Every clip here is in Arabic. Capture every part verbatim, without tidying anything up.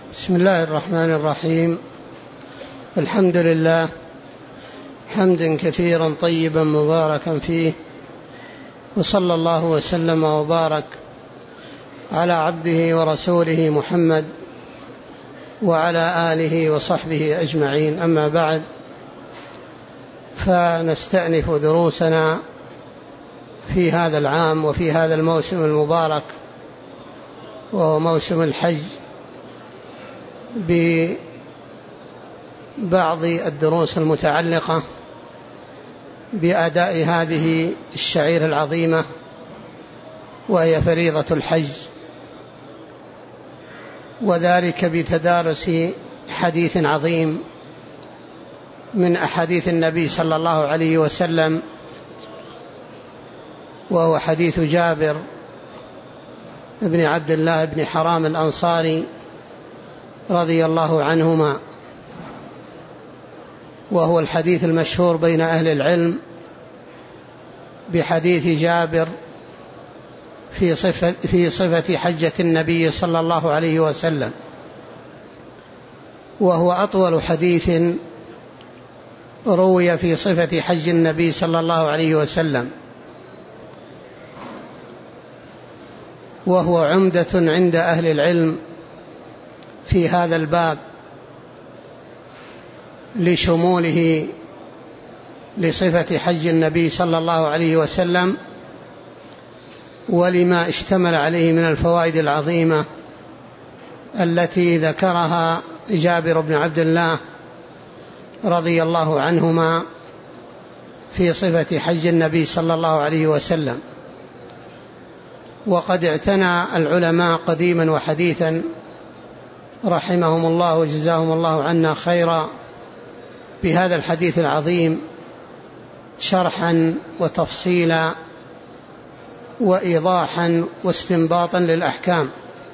بسم الله الرحمن الرحيم. الحمد لله حمدا كثيرا طيبا مباركا فيه، وصلى الله وسلم وبارك على عبده ورسوله محمد وعلى آله وصحبه أجمعين. أما بعد، فنستأنف دروسنا في هذا العام وفي هذا الموسم المبارك، وهو موسم الحج، ببعض الدروس المتعلقة بأداء هذه الشعيرة العظيمة، وهي فريضة الحج، وذلك بتدارس حديث عظيم من أحاديث النبي صلى الله عليه وسلم، وهو حديث جابر بن عبد الله بن حرام الأنصاري رضي الله عنهما، وهو الحديث المشهور بين أهل العلم بحديث جابر في صفة, في صفة حجة النبي صلى الله عليه وسلم، وهو أطول حديث روي في صفة حج النبي صلى الله عليه وسلم، وهو عمدة عند أهل العلم في هذا الباب لشموله لصفة حج النبي صلى الله عليه وسلم، ولما اشتمل عليه من الفوائد العظيمة التي ذكرها جابر بن عبد الله رضي الله عنهما في صفة حج النبي صلى الله عليه وسلم. وقد اعتنى العلماء قديما وحديثا رحمهم الله وجزاهم الله عنا خيرا بهذا الحديث العظيم، شرحا وتفصيلا وإيضاحا واستنباطا للأحكام.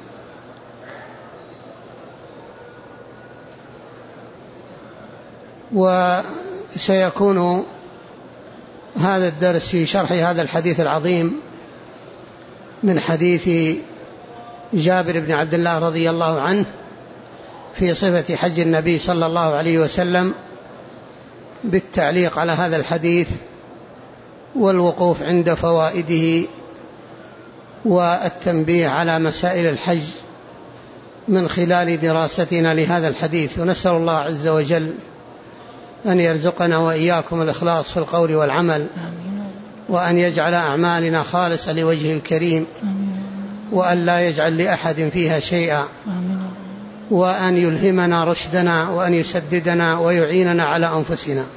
وسيكون هذا الدرس في شرح هذا الحديث العظيم من حديث جابر بن عبد الله رضي الله عنه في صفة حج النبي صلى الله عليه وسلم، بالتعليق على هذا الحديث والوقوف عند فوائده والتنبيه على مسائل الحج من خلال دراستنا لهذا الحديث. ونسأل الله عز وجل أن يرزقنا وإياكم الإخلاص في القول والعمل، وأن يجعل أعمالنا خالصة لوجهه الكريم، وأن لا يجعل لأحد فيها شيئا، وأن يلهمنا رشدنا، وأن يسددنا ويعيننا على أنفسنا.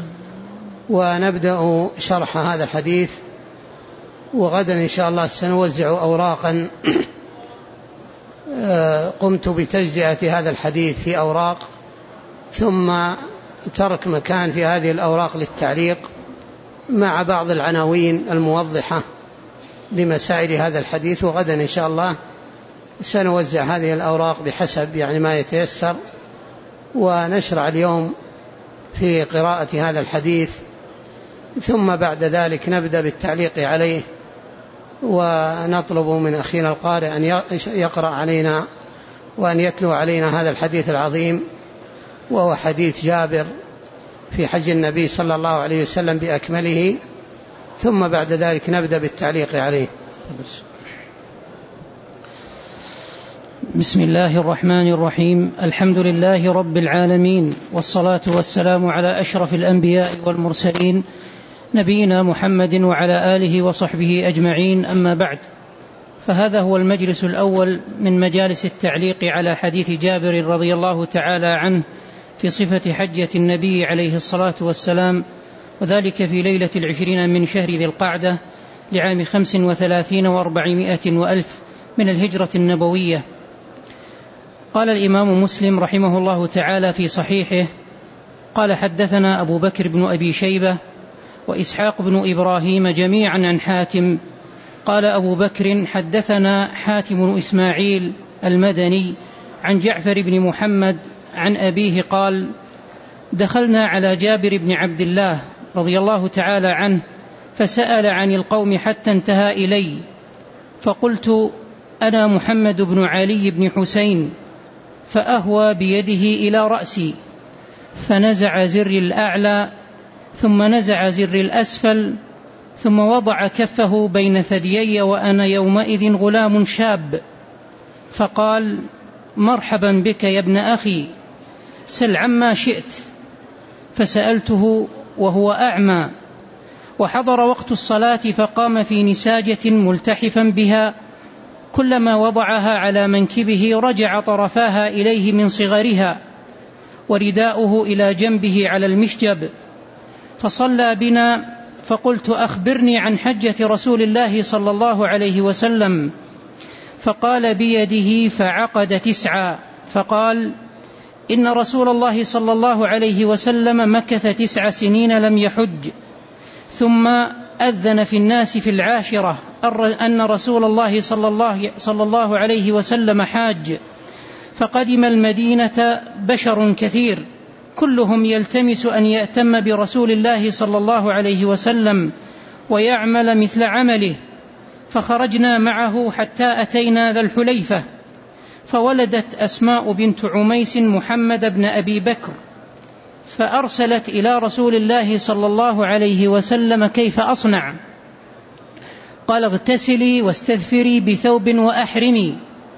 ونبدأ شرح هذا الحديث، وغدا إن شاء الله سنوزع أوراقا قمت بتجزئة هذا الحديث في أوراق، ثم ترك مكان في هذه الأوراق للتعليق مع بعض العناوين الموضحة لمسائل هذا الحديث. وغدا إن شاء الله سنوزع هذه الأوراق بحسب يعني ما يتيسر، ونشرع اليوم في قراءة هذا الحديث، ثم بعد ذلك نبدأ بالتعليق عليه، ونطلب من أخينا القارئ أن يقرأ علينا وأن يتلو علينا هذا الحديث العظيم، وهو حديث جابر في حج النبي صلى الله عليه وسلم بأكمله، ثم بعد ذلك نبدأ بالتعليق عليه. بسم الله الرحمن الرحيم. الحمد لله رب العالمين، والصلاة والسلام على أشرف الأنبياء والمرسلين، نبينا محمد وعلى آله وصحبه أجمعين. أما بعد، فهذا هو المجلس الأول من مجالس التعليق على حديث جابر رضي الله تعالى عنه في صفة حجة النبي عليه الصلاة والسلام، وذلك في ليلة العشرين من شهر ذي القعدة لعام خمس وثلاثين وأربعمائة وألف من الهجرة النبوية. قال الإمام مسلم رحمه الله تعالى في صحيحه: قال حدثنا أبو بكر بن أبي شيبة وإسحاق بن إبراهيم جميعا عن حاتم. قال أبو بكر: حدثنا حاتم بن إسماعيل المدني عن جعفر بن محمد عن أبيه قال: دخلنا على جابر بن عبد الله رضي الله تعالى عنه فسأل عن القوم حتى انتهى إلي، فقلت: أنا محمد بن علي بن حسين، فأهوى بيده إلى رأسي فنزع زري الأعلى ثم نزع زري الأسفل ثم وضع كفه بين ثديي وأنا يومئذ غلام شاب، فقال: مرحبا بك يا ابن أخي، سل عما شئت. فسألته وهو أعمى، وحضر وقت الصلاة فقام في نساجة ملتحفا بها، كلما وضعها على منكبه رجع طرفاها إليه من صغرها، ورداؤه إلى جنبه على المشجب، فصلى بنا. فقلت: أخبرني عن حجة رسول الله صلى الله عليه وسلم. فقال بيده فعقد تسعا، فقال: إن رسول الله صلى الله عليه وسلم مكث تسع سنين لم يحج، ثم أذن في الناس في العاشرة أن رسول الله صلى الله, صلى الله عليه وسلم حاج، فقدم المدينة بشر كثير كلهم يلتمس أن يأتم برسول الله صلى الله عليه وسلم ويعمل مثل عمله، فخرجنا معه حتى أتينا ذا الحليفة، فولدت أسماء بنت عميس محمد بن أبي بكر، فأرسلت إلى رسول الله صلى الله عليه وسلم: كيف أصنع؟ قال: اغتسلي واستذفري بثوب وأحرمي.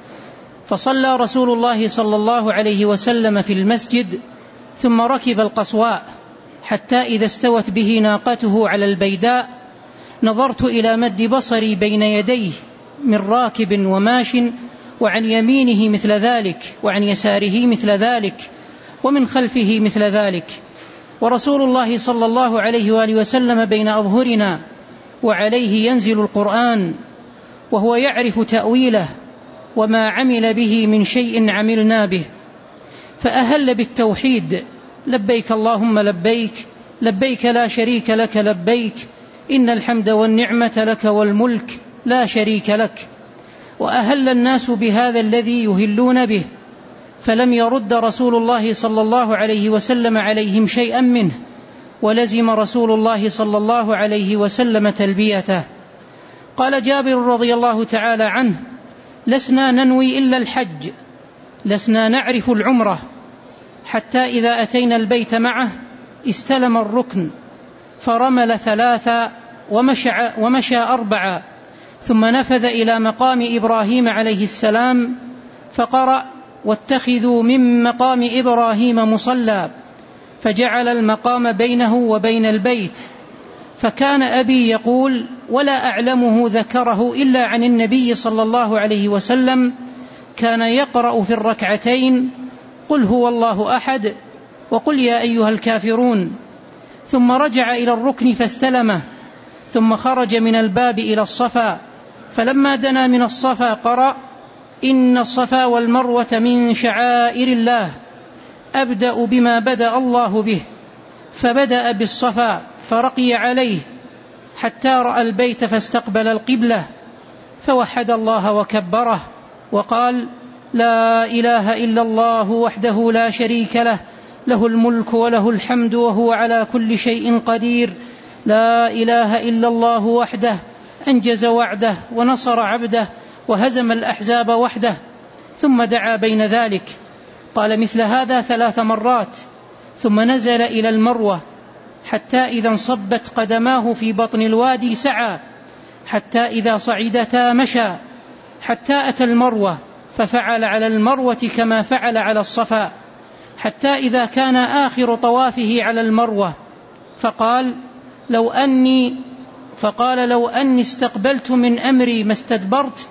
فصلى رسول الله صلى الله عليه وسلم في المسجد، ثم ركب القصواء حتى إذا استوت به ناقته على البيداء نظرت إلى مد بصري بين يديه من راكب وماش، وعن يمينه مثل ذلك، وعن يساره مثل ذلك، ومن خلفه مثل ذلك، ورسول الله صلى الله عليه وآله وسلم بين أظهرنا، وعليه ينزل القرآن، وهو يعرف تأويله، وما عمل به من شيء عملنا به. فأهل بالتوحيد: لبيك اللهم لبيك، لبيك لا شريك لك لبيك، إن الحمد والنعمة لك والملك لا شريك لك. وأهل الناس بهذا الذي يهلون به، فلم يرد رسول الله صلى الله عليه وسلم عليهم شيئا منه، ولزم رسول الله صلى الله عليه وسلم تلبيته. قال جابر رضي الله تعالى عنه: لسنا ننوي إلا الحج، لسنا نعرف العمرة، حتى إذا أتينا البيت معه استلم الركن فرمل ثلاثا ومشى, ومشى أربعا، ثم نفذ إلى مقام إبراهيم عليه السلام فقرأ: واتخذوا من مقام إبراهيم مصلى، فجعل المقام بينه وبين البيت. فكان أبي يقول: ولا أعلمه ذكره إلا عن النبي صلى الله عليه وسلم، كان يقرأ في الركعتين: قل هو الله أحد، وقل يا أيها الكافرون. ثم رجع إلى الركن فاستلمه، ثم خرج من الباب إلى الصفا، فلما دنا من الصفا قرأ: إن الصفا والمروة من شعائر الله، أبدأ بما بدأ الله به. فبدأ بالصفا فرقي عليه حتى رأى البيت فاستقبل القبلة، فوحد الله وكبره وقال: لا إله إلا الله وحده لا شريك له، له الملك وله الحمد وهو على كل شيء قدير، لا إله إلا الله وحده، أنجز وعده ونصر عبده وهزم الأحزاب وحده. ثم دعا بين ذلك، قال مثل هذا ثلاث مرات، ثم نزل إلى المروة حتى إذا انصبت قدماه في بطن الوادي سعى، حتى إذا صعدتا مشى، حتى أتى المروة ففعل على المروة كما فعل على الصفا، حتى إذا كان آخر طوافه على المروة فقال: لو أني فقال لو أني استقبلت من أمري ما استدبرت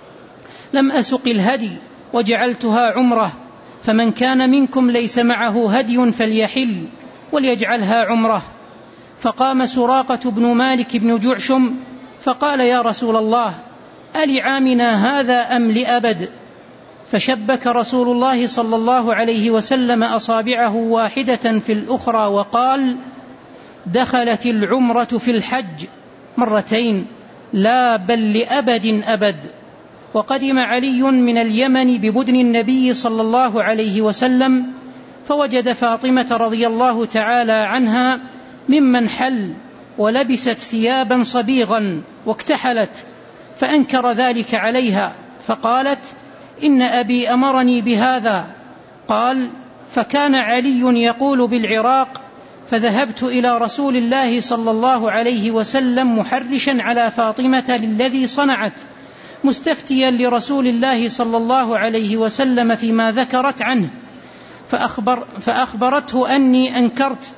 لم أسق الهدي وجعلتها عمره، فمن كان منكم ليس معه هدي فليحل وليجعلها عمره. فقام سراقة بن مالك بن جعشم فقال: يا رسول الله، ألعامنا هذا أم لأبد؟ فشبك رسول الله صلى الله عليه وسلم أصابعه واحدة في الأخرى وقال: دخلت العمرة في الحج مرتين، لا بل لأبد أبد. وقدم علي من اليمن ببدن النبي صلى الله عليه وسلم، فوجد فاطمة رضي الله تعالى عنها ممن حل ولبست ثيابا صبيغا واكتحلت، فأنكر ذلك عليها، فقالت: إن أبي أمرني بهذا قال: فكان علي يقول بالعراق، فذهبت إلى رسول الله صلى الله عليه وسلم محرشا على فاطمة للذي صنعت، مستفتيا لرسول الله صلى الله عليه وسلم فيما ذكرت عنه، فأخبر فأخبرته أني أنكرت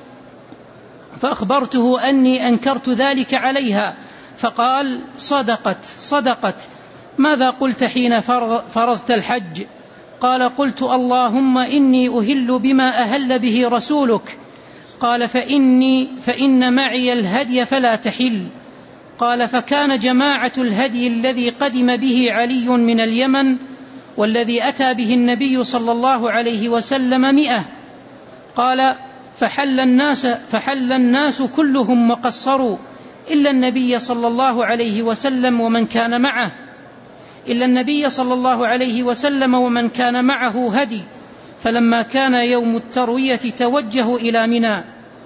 فأخبرته أني أنكرت ذلك عليها، فقال: صدقت صدقت ماذا قلت حين فرضت الحج؟ قال: قلت: اللهم إني أهل بما أهل به رسولك. قال: فإني فإن معي الهدي فلا تحل. قال: فكان جماعة الهدي الذي قدم به علي من اليمن والذي أتى به النبي صلى الله عليه وسلم مئة. قال: فحل الناس, فحل الناس كلهم وقصروا إلا النبي صلى الله عليه وسلم ومن كان معه إلا النبي صلى الله عليه وسلم ومن كان معه هدي. فلما كان يوم التروية توجهوا إلى منى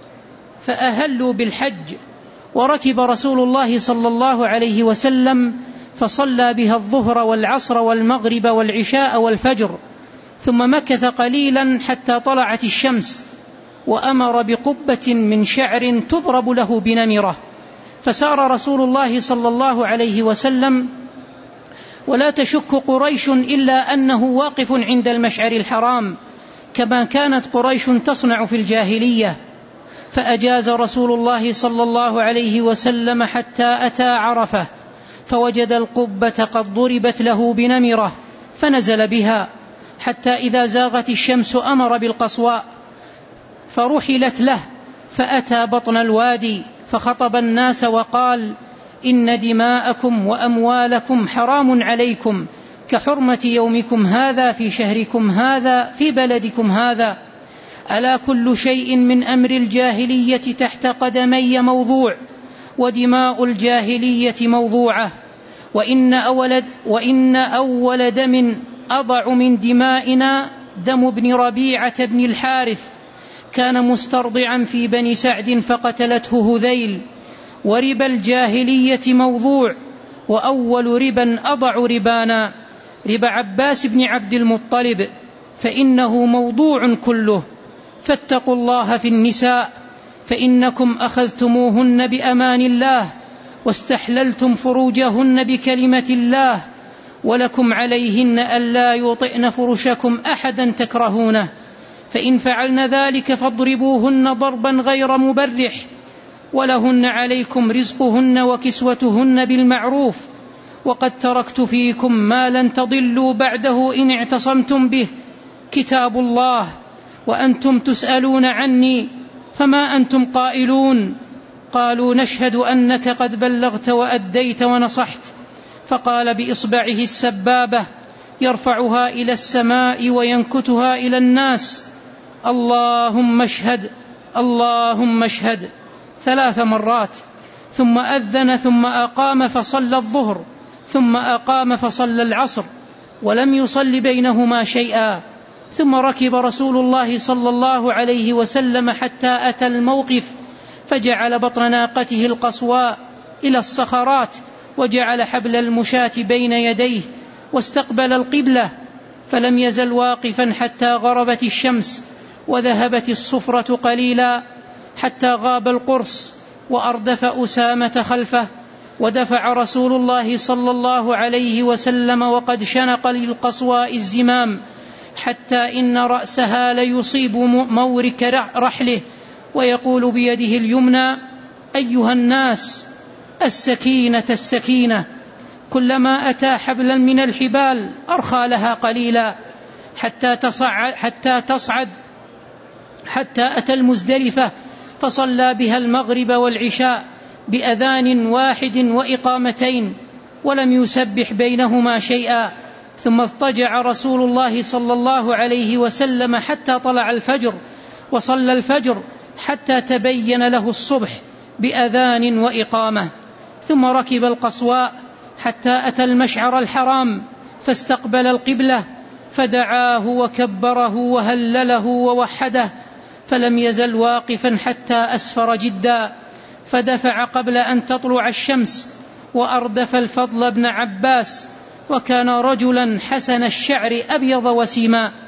فأهلوا بالحج، وركب رسول الله صلى الله عليه وسلم فصلى بها الظهر والعصر والمغرب والعشاء والفجر، ثم مكث قليلا حتى طلعت الشمس، وأمر بقبة من شعر تضرب له بنمرة، فسار رسول الله صلى الله عليه وسلم ولا تشك قريش إلا أنه واقف عند المشعر الحرام كما كانت قريش تصنع في الجاهلية. فأجاز رسول الله صلى الله عليه وسلم حتى أتى عرفة، فوجد القبة قد ضربت له بنمرة فنزل بها، حتى إذا زاغت الشمس أمر بالقصواء فرحلت له، فأتى بطن الوادي فخطب الناس وقال: إن دماءكم وأموالكم حرام عليكم كحرمة يومكم هذا في شهركم هذا في بلدكم هذا. ألا كل شيء من أمر الجاهلية تحت قدمي موضوع، ودماء الجاهلية موضوعة، وإن أول, وإن أول دم أضع من دمائنا دم ابن ربيعة بن الحارث، كان مسترضعا في بني سعد فقتلته هذيل. وربا الجاهلية موضوع، وأول ربا أضع ربانا ربا عباس بن عبد المطلب، فإنه موضوع كله. فاتقوا الله في النساء، فإنكم أخذتموهن بأمان الله واستحللتم فروجهن بكلمة الله، ولكم عليهن ألا يطئن فرشكم أحدا تكرهونه، فإن فعلن ذلك فاضربوهن ضربا غير مبرح، ولهن عليكم رزقهن وكسوتهن بالمعروف، وقد تركت فيكم ما لن تضلوا بعده إن اعتصمتم به، كتاب الله، وأنتم تسألون عني، فما أنتم قائلون؟ قالوا: نشهد أنك قد بلغت وأديت ونصحت. فقال بإصبعه السبابة يرفعها إلى السماء وينكتها إلى الناس: اللهم اشهد اللهم اشهد ثلاث مرات، ثم أذن ثم أقام فصلى الظهر، ثم أقام فصلى العصر، ولم يصل بينهما شيئا. ثم ركب رسول الله صلى الله عليه وسلم حتى أتى الموقف، فجعل بطن ناقته القصواء إلى الصخرات، وجعل حبل المشاة بين يديه، واستقبل القبلة، فلم يزل واقفا حتى غربت الشمس وذهبت الصفرة قليلا، حتى غاب القرص، وأردف أسامة خلفه، ودفع رسول الله صلى الله عليه وسلم وقد شنق للقصواء الزمام، حتى إن رأسها ليصيب مورك رحله، ويقول بيده اليمنى: أيها الناس، السكينة السكينة. كلما أتى حبلا من الحبال أرخى لها قليلا، حتى تصعد, حتى تصعد حتى أتى المزدلفة، فصلى بها المغرب والعشاء بأذان واحد وإقامتين، ولم يسبح بينهما شيئا. ثم اضطجع رسول الله صلى الله عليه وسلم حتى طلع الفجر، وصلى الفجر حتى تبين له الصبح بأذان وإقامة. ثم ركب القصواء حتى أتى المشعر الحرام، فاستقبل القبلة، فدعاه وكبره وهلله ووحده، فلم يزل واقفا حتى أسفر جدا، فدفع قبل أن تطلع الشمس، وأردف الفضل بن عباس، وكان رجلا حسن الشعر أبيض وسيما،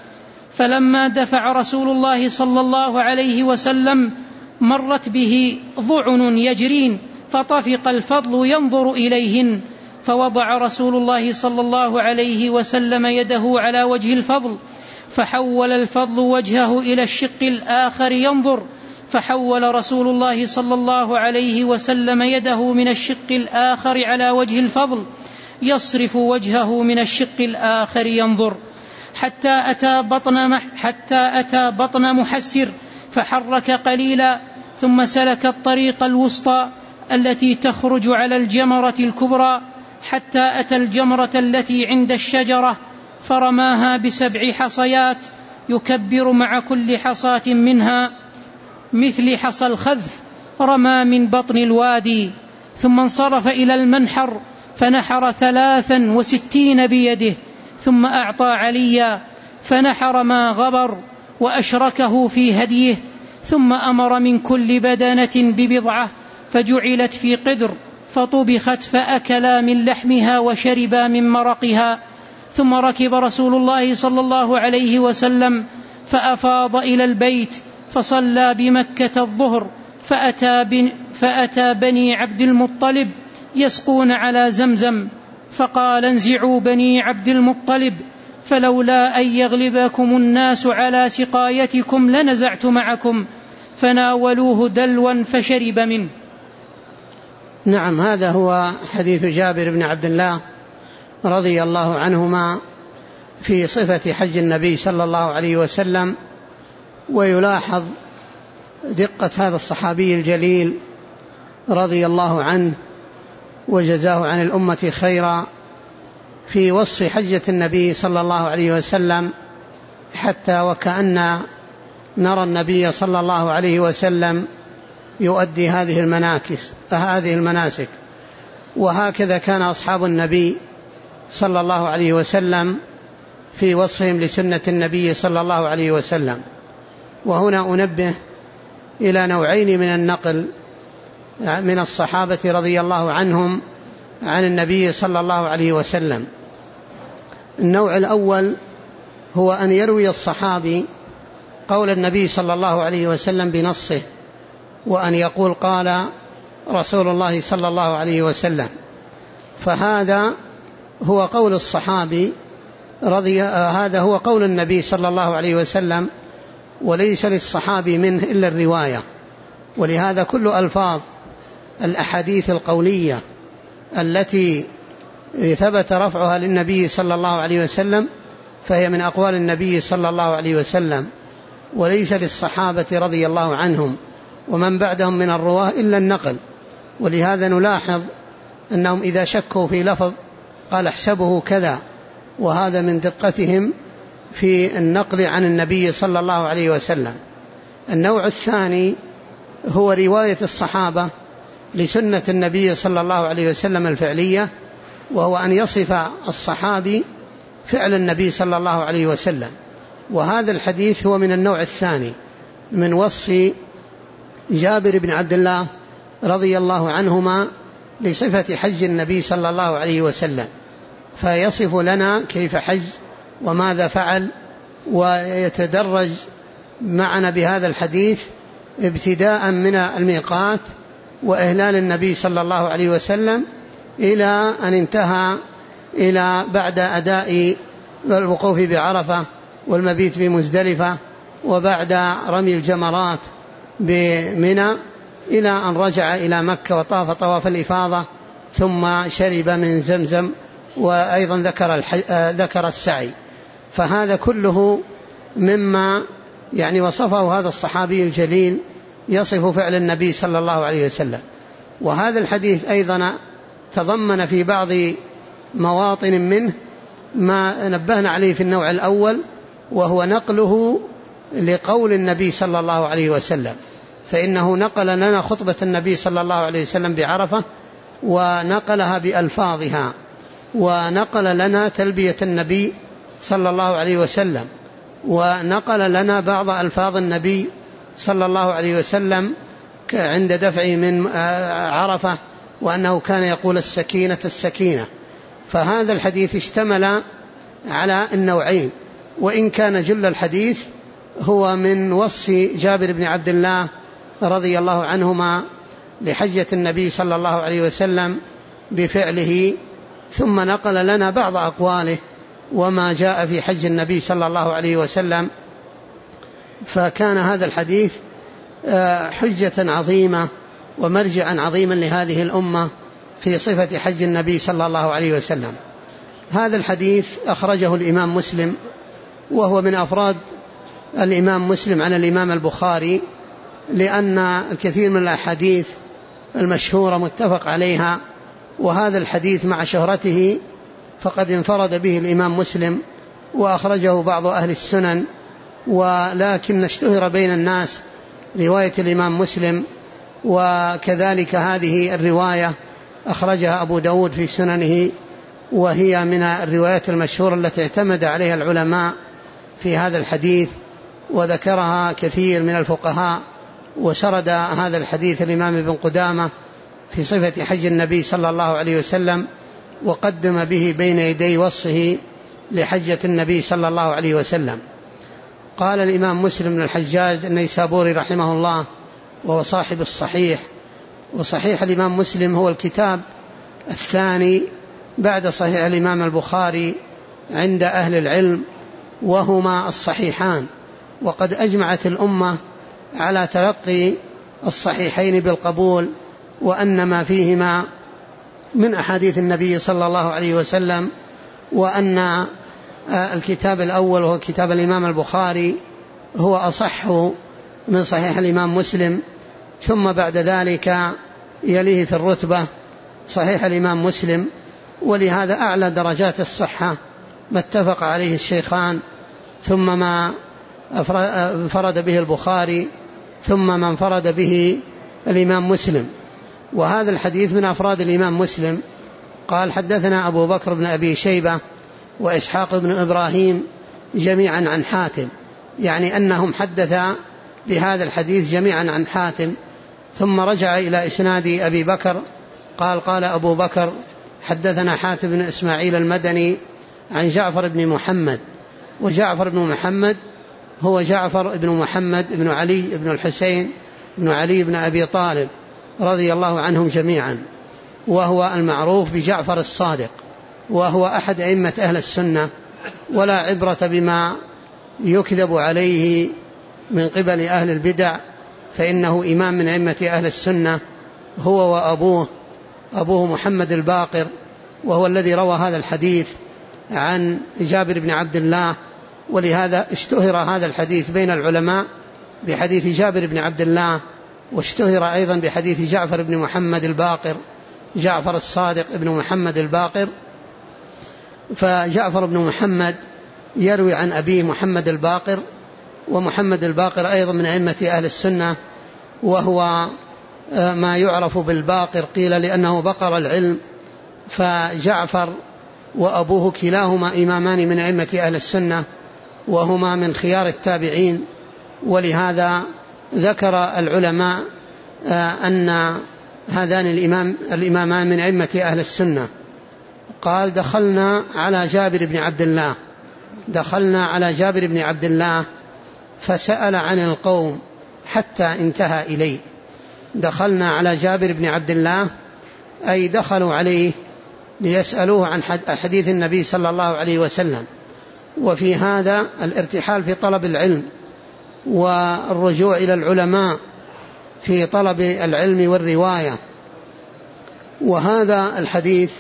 فلما دفع رسول الله صلى الله عليه وسلم مرت به ضعن يجرين، فطفق الفضل ينظر إليهن، فوضع رسول الله صلى الله عليه وسلم يده على وجه الفضل، فحول الفضل وجهه إلى الشق الآخر ينظر، فحول رسول الله صلى الله عليه وسلم يده من الشق الآخر على وجه الفضل يصرف وجهه من الشق الآخر ينظر، حتى أتى بطن, حتى أتى بطن محسر فحرك قليلا، ثم سلك الطريق الوسطى التي تخرج على الجمرة الكبرى، حتى أتى الجمرة التي عند الشجرة فرماها بسبع حصيات يكبر مع كل حصاة منها مثل حصى الخذف، رمى من بطن الوادي، ثم انصرف إلى المنحر فنحر ثلاثا وستين بيده، ثم أعطى عليا فنحر ما غبر وأشركه في هديه، ثم أمر من كل بدنة ببضعة فجعلت في قدر فطبخت فأكلا من لحمها وشربا من مرقها، ثم ركب رسول الله صلى الله عليه وسلم فأفاض إلى البيت فصلى بمكة الظهر، فأتى, بن فأتى بني عبد المطلب يسقون على زمزم، فقال انزعوا بني عبد المطلب، فلولا أن يغلبكم الناس على سقايتكم لنزعت معكم، فناولوه دلوا فشرب منه. نعم، هذا هو حديث جابر بن عبد الله رضي الله عنهما في صفة حج النبي صلى الله عليه وسلم. ويلاحظ دقة هذا الصحابي الجليل رضي الله عنه وجزاه عن الأمة خيرا في وصف حجة النبي صلى الله عليه وسلم، حتى وكأن نرى النبي صلى الله عليه وسلم يؤدي هذه المناكس هذه المناسك. وهكذا كان أصحاب النبي صلى الله عليه وسلم في وصفهم لسنة النبي صلى الله عليه وسلم. وهنا أنبه إلى نوعين من النقل من الصحابة رضي الله عنهم عن النبي صلى الله عليه وسلم. النوع الأول هو أن يروي الصحابي قول النبي صلى الله عليه وسلم بنصه، وأن يقول قال رسول الله صلى الله عليه وسلم، فهذا هو قول الصحابي رضي هذا هو قول النبي صلى الله عليه وسلم، وليس للصحابي منه إلا الرواية. ولهذا كل ألفاظ الأحاديث القولية التي ثبت رفعها للنبي صلى الله عليه وسلم فهي من أقوال النبي صلى الله عليه وسلم، وليس للصحابة رضي الله عنهم ومن بعدهم من الرواه إلا النقل. ولهذا نلاحظ أنهم إذا شكوا في لفظ قال احسبه كذا، وهذا من دقتهم في النقل عن النبي صلى الله عليه وسلم. النوع الثاني هو رواية الصحابة لسنة النبي صلى الله عليه وسلم الفعلية، وهو أن يصف الصحابي فعل النبي صلى الله عليه وسلم. وهذا الحديث هو من النوع الثاني من وصف جابر بن عبد الله رضي الله عنهما لصفة حج النبي صلى الله عليه وسلم، فيصف لنا كيف حج وماذا فعل، ويتدرج معنا بهذا الحديث ابتداء من الميقات وإهلال النبي صلى الله عليه وسلم إلى أن انتهى إلى بعد أداء الوقوف بعرفة والمبيت بمزدلفة وبعد رمي الجمرات بمنى إلى أن رجع إلى مكة وطاف طواف الإفاضة ثم شرب من زمزم، وأيضا ذكر, الحي... ذكر السعي. فهذا كله مما يعني وصفه هذا الصحابي الجليل يصف فعل النبي صلى الله عليه وسلم. وهذا الحديث أيضا تضمن في بعض مواطن منه ما نبهنا عليه في النوع الأول، وهو نقله لقول النبي صلى الله عليه وسلم، فإنه نقل لنا خطبة النبي صلى الله عليه وسلم بعرفة ونقلها بألفاظها، ونقل لنا تلبية النبي صلى الله عليه وسلم، ونقل لنا بعض ألفاظ النبي صلى الله عليه وسلم عند دفعه من عرفة، وأنه كان يقول السكينة السكينة. فهذا الحديث اشتمل على النوعين، وإن كان جل الحديث هو من وصف جابر بن عبد الله رضي الله عنهما لحجة النبي صلى الله عليه وسلم بفعله، ثم نقل لنا بعض أقواله وما جاء في حج النبي صلى الله عليه وسلم. فكان هذا الحديث حجة عظيمة ومرجعا عظيما لهذه الأمة في صفة حج النبي صلى الله عليه وسلم. هذا الحديث أخرجه الإمام مسلم، وهو من أفراد الإمام مسلم عن الإمام البخاري، لأن الكثير من الأحاديث المشهورة متفق عليها، وهذا الحديث مع شهرته فقد انفرد به الإمام مسلم وأخرجه بعض أهل السنن، ولكن اشتهر بين الناس رواية الإمام مسلم. وكذلك هذه الرواية أخرجها أبو داود في سننه، وهي من الروايات المشهورة التي اعتمد عليها العلماء في هذا الحديث، وذكرها كثير من الفقهاء. وسرد هذا الحديث الإمام ابن قدامة في صفة حج النبي صلى الله عليه وسلم، وقدم به بين يدي وصفه لحجة النبي صلى الله عليه وسلم. قال الإمام مسلم بن الحجاج النيسابوري رحمه الله، وهو صاحب الصحيح، وصحيح الإمام مسلم هو الكتاب الثاني بعد صحيح الإمام البخاري عند أهل العلم، وهما الصحيحان. وقد أجمعت الأمة على تلقي الصحيحين بالقبول، وأن ما فيهما من أحاديث النبي صلى الله عليه وسلم، وأن الكتاب الأول وهو كتاب الإمام البخاري هو أصح من صحيح الإمام مسلم، ثم بعد ذلك يليه في الرتبة صحيح الإمام مسلم. ولهذا أعلى درجات الصحة ما اتفق عليه الشيخان، ثم ما انفرد به البخاري، ثم ما انفرد به الإمام مسلم. وهذا الحديث من أفراد الإمام مسلم. قال حدثنا أبو بكر بن أبي شيبة وإسحاق بن إبراهيم جميعا عن حاتم، يعني أنهم حدثا بهذا الحديث جميعا عن حاتم. ثم رجع إلى إسناد أبي بكر قال قال أبو بكر حدثنا حاتم بن إسماعيل المدني عن جعفر بن محمد. وجعفر بن محمد هو جعفر بن محمد بن علي بن الحسين بن علي بن أبي طالب رضي الله عنهم جميعا، وهو المعروف بجعفر الصادق، وهو أحد أئمة أهل السنة، ولا عبرة بما يكذب عليه من قبل أهل البدع، فإنه إمام من أئمة أهل السنة، هو وأبوه أبوه محمد الباقر، وهو الذي روى هذا الحديث عن جابر بن عبد الله. ولهذا اشتهر هذا الحديث بين العلماء بحديث جابر بن عبد الله، واشتهر أيضا بحديث جعفر بن محمد الباقر، جعفر الصادق بن محمد الباقر. فجعفر بن محمد يروي عن أبيه محمد الباقر، ومحمد الباقر أيضا من أئمة أهل السنة، وهو ما يعرف بالباقر قيل لأنه بقر العلم. فجعفر وأبوه كلاهما إمامان من أئمة أهل السنة، وهما من خيار التابعين. ولهذا ذكر العلماء أن هذان الإمام الإمامان من أئمة أهل السنة. قال دخلنا على جابر بن عبد الله دخلنا على جابر بن عبد الله فسأل عن القوم حتى انتهى إليه. دخلنا على جابر بن عبد الله أي دخلوا عليه ليسألوه عن حديث النبي صلى الله عليه وسلم. وفي هذا الارتحال في طلب العلم والرجوع إلى العلماء في طلب العلم والرواية. وهذا الحديث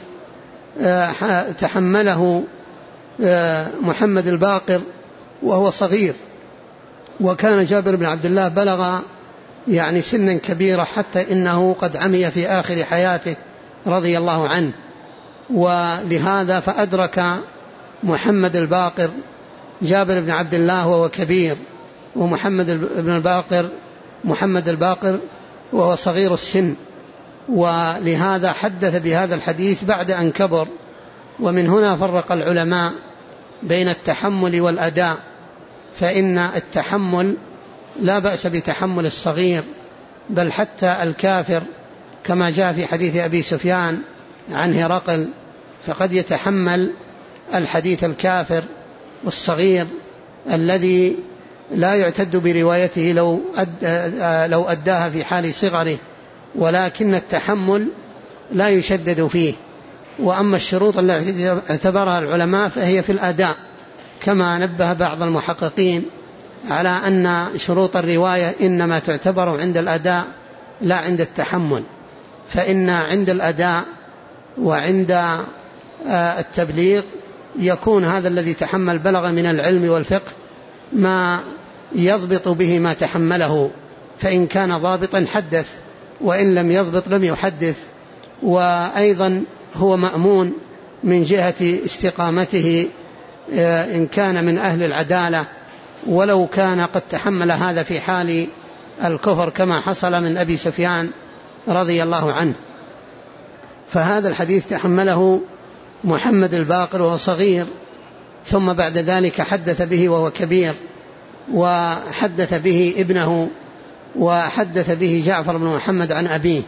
تحمله محمد الباقر وهو صغير، وكان جابر بن عبد الله بلغ يعني سنا كبيرة حتى إنه قد عمي في آخر حياته رضي الله عنه. ولهذا فأدرك محمد الباقر جابر بن عبد الله وهو كبير، ومحمد بن الباقر محمد الباقر وهو صغير السن، ولهذا حدث بهذا الحديث بعد أن كبر. ومن هنا فرق العلماء بين التحمل والأداء، فإن التحمل لا بأس بتحمل الصغير، بل حتى الكافر كما جاء في حديث أبي سفيان عن هرقل، فقد يتحمل الحديث الكافر والصغير الذي لا يعتد بروايته لو أدى لو أداها في حال صغره، ولكن التحمل لا يشدد فيه. وأما الشروط التي اعتبرها العلماء فهي في الأداء، كما نبه بعض المحققين على أن شروط الرواية إنما تعتبر عند الأداء لا عند التحمل، فإن عند الأداء وعند التبليغ يكون هذا الذي تحمل بلغ من العلم والفقه ما يضبط به ما تحمله، فإن كان ضابطا حدث، وإن لم يضبط لم يحدث. وأيضا هو مأمون من جهة استقامته إن كان من أهل العدالة، ولو كان قد تحمل هذا في حال الكفر كما حصل من أبي سفيان رضي الله عنه. فهذا الحديث تحمله محمد الباقر وهو صغير، ثم بعد ذلك حدث به وهو كبير، وحدث به ابنه، وحدث به جعفر بن محمد عن أبيه.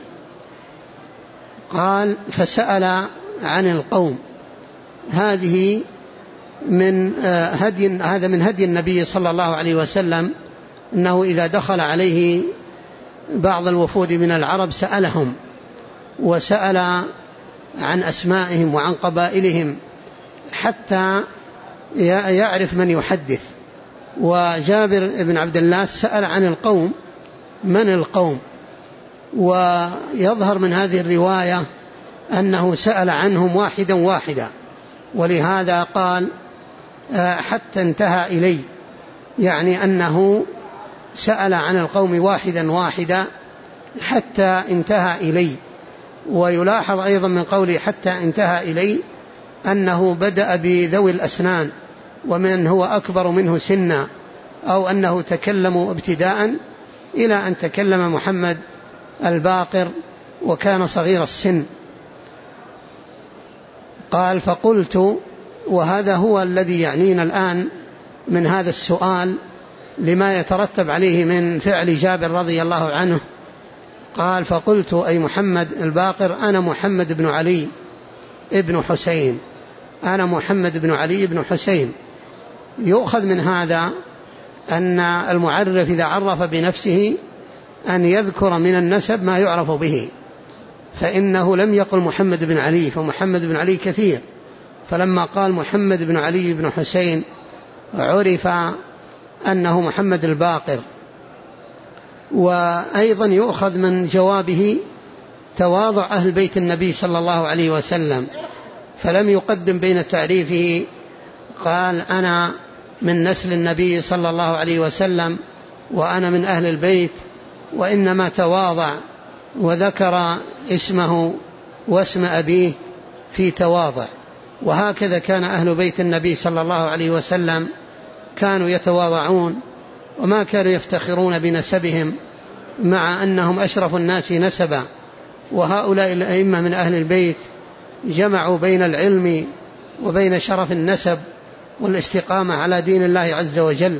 قال فسأل عن القوم. هذه من هدي هذا من هدي النبي صلى الله عليه وسلم، أنه إذا دخل عليه بعض الوفود من العرب سألهم، وسأل عن أسمائهم وعن قبائلهم حتى يعرف من يحدث. وجابر بن عبد الله سأل عن القوم، من القوم؟ ويظهر من هذه الرواية أنه سأل عنهم واحدا واحدا، ولهذا قال حتى انتهى إلي، يعني أنه سأل عن القوم واحدا واحدا حتى انتهى إلي. ويلاحظ أيضا من قوله حتى انتهى إلي أنه بدأ بذوي الأسنان ومن هو أكبر منه سنا، أو أنه تكلم ابتداء إلى أن تكلم محمد الباقر وكان صغير السن. قال فقلت، وهذا هو الذي يعنينا الآن من هذا السؤال لما يترتب عليه من فعل جابر رضي الله عنه. قال فقلت أي محمد الباقر أنا محمد بن علي ابن حسين، أنا محمد بن علي بن حسين. يؤخذ من هذا أن المعرف إذا عرف بنفسه أن يذكر من النسب ما يعرف به، فإنه لم يقل محمد بن علي، فمحمد بن علي كثير، فلما قال محمد بن علي بن حسين عرف أنه محمد الباقر. وأيضا يؤخذ من جوابه تواضع أهل بيت النبي صلى الله عليه وسلم، فلم يقدم بين تعريفه قال أنا من نسل النبي صلى الله عليه وسلم وأنا من أهل البيت، وإنما تواضع وذكر اسمه واسم أبيه في تواضع. وهكذا كان أهل بيت النبي صلى الله عليه وسلم، كانوا يتواضعون وما كانوا يفتخرون بنسبهم، مع أنهم أشرف الناس نسبا. وهؤلاء الأئمة من أهل البيت جمعوا بين العلم وبين شرف النسب والاستقامة على دين الله عز وجل.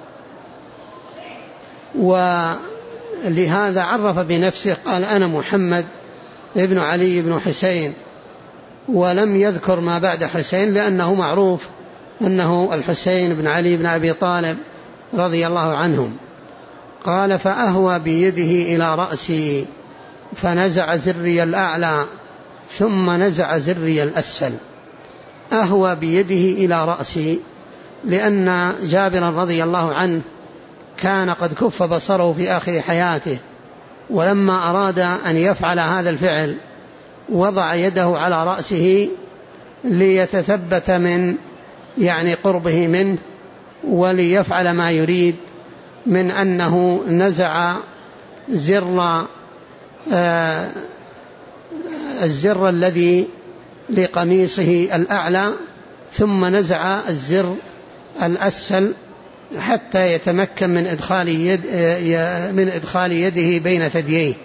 ولهذا عرف بنفسه قال أنا محمد ابن علي بن حسين، ولم يذكر ما بعد حسين لأنه معروف أنه الحسين بن علي بن أبي طالب رضي الله عنهم. قال فأهوى بيده إلى رأسي فنزع زري الأعلى ثم نزع زري الأسفل. أهوى بيده إلى رأسي لأن جابر رضي الله عنه كان قد كف بصره في آخر حياته، ولما أراد أن يفعل هذا الفعل وضع يده على رأسه ليتثبت من يعني قربه منه، وليفعل ما يريد من أنه نزع زر آه الزر الذي لقميصه الأعلى، ثم نزع الزر الأسفل حتى يتمكن من إدخال, يد من إدخال يده بين ثدييه.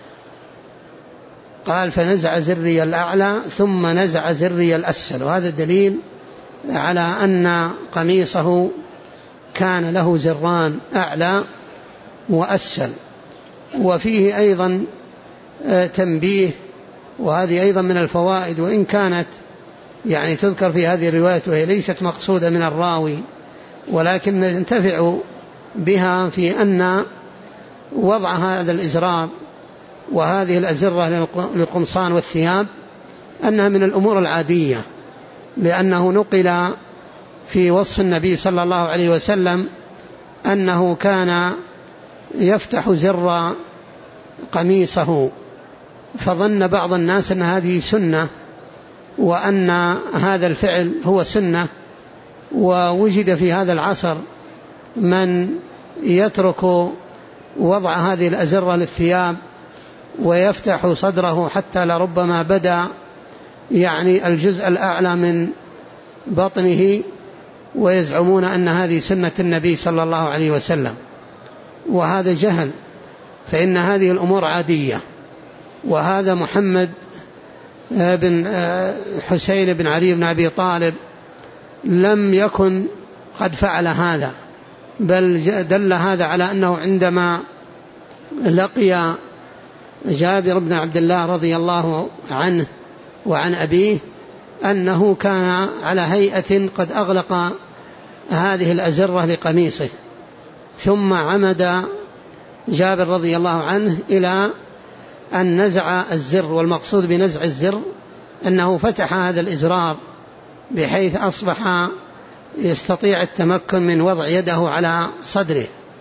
قال فنزع زري الأعلى ثم نزع زري الأسفل، وهذا دليل على أن قميصه كان له زران أعلى وأسفل. وفيه أيضا تنبيه، وهذه أيضا من الفوائد، وإن كانت يعني تذكر في هذه الرواية وهي ليست مقصودة من الراوي، ولكن ننتفع بها في أن وضع هذا الإزرار وهذه الأزرة للقمصان والثياب أنها من الأمور العادية، لأنه نقل في وصف النبي صلى الله عليه وسلم أنه كان يفتح زر قميصه، فظن بعض الناس أن هذه سنة وأن هذا الفعل هو سنة، ووجد في هذا العصر من يترك وضع هذه الأزرة للثياب ويفتح صدره حتى لربما بدا يعني الجزء الأعلى من بطنه، ويزعمون أن هذه سنة النبي صلى الله عليه وسلم، وهذا جهل، فإن هذه الأمور عادية. وهذا محمد بن حسين بن علي بن أبي طالب لم يكن قد فعل هذا، بل دل هذا على أنه عندما لقي جابر بن عبد الله رضي الله عنه وعن أبيه أنه كان على هيئة قد أغلق هذه الأزرة لقميصه، ثم عمد جابر رضي الله عنه إلى أن نزع الزر، والمقصود بنزع الزر أنه فتح هذا الإزرار بحيث أصبح يستطيع التمكن من وضع يده على صدره.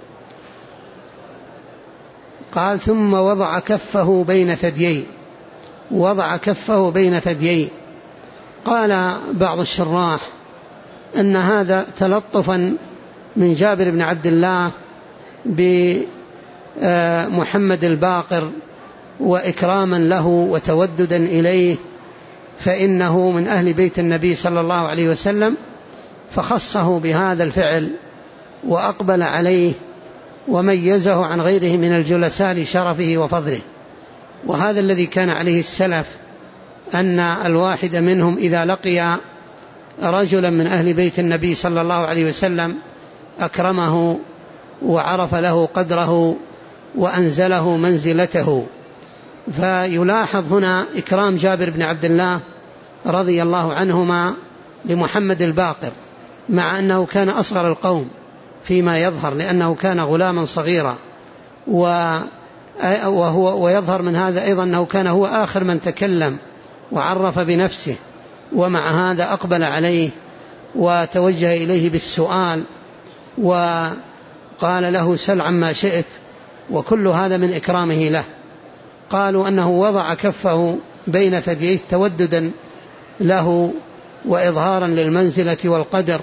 قال ثم وضع كفه بين ثدييه، وضع كفه بين ثدييه. قال بعض الشراح أن هذا تلطفا من جابر بن عبد الله بمحمد الباقر وإكراما له وتوددا إليه، فإنه من أهل بيت النبي صلى الله عليه وسلم، فخصه بهذا الفعل وأقبل عليه وميزه عن غيره من الجلساء لشرفه وفضله. وهذا الذي كان عليه السلف، أن الواحد منهم إذا لقي رجلا من أهل بيت النبي صلى الله عليه وسلم أكرمه وعرف له قدره وأنزله منزلته. فيلاحظ هنا إكرام جابر بن عبد الله رضي الله عنهما لمحمد الباقر، مع أنه كان أصغر القوم فيما يظهر، لأنه كان غلاما صغيرا، وهو ويظهر من هذا أيضا أنه كان هو آخر من تكلم وعرف بنفسه، ومع هذا أقبل عليه وتوجه إليه بالسؤال وقال له سل عما شئت، وكل هذا من إكرامه له. قالوا أنه وضع كفه بين ثدييه توددا له وإظهارا للمنزلة والقدر.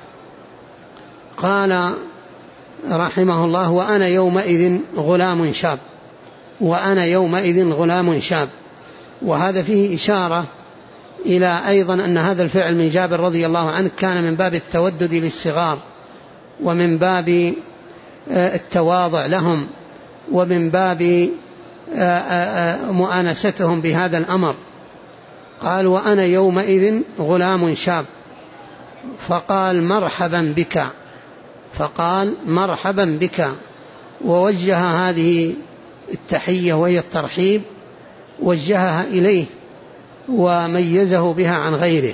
قال رحمه الله وأنا يومئذ غلام شاب، وأنا يومئذ غلام شاب. وهذا فيه إشارة إلى أيضا أن هذا الفعل من جابر رضي الله عنه كان من باب التودد للصغار، ومن باب التواضع لهم، ومن باب مؤانستهم بهذا الأمر. قال وأنا يومئذ غلام شاب، فقال مرحبا بك، فقال مرحبا بك، ووجه هذه التحية وهي الترحيب وجهها إليه وميزه بها عن غيره.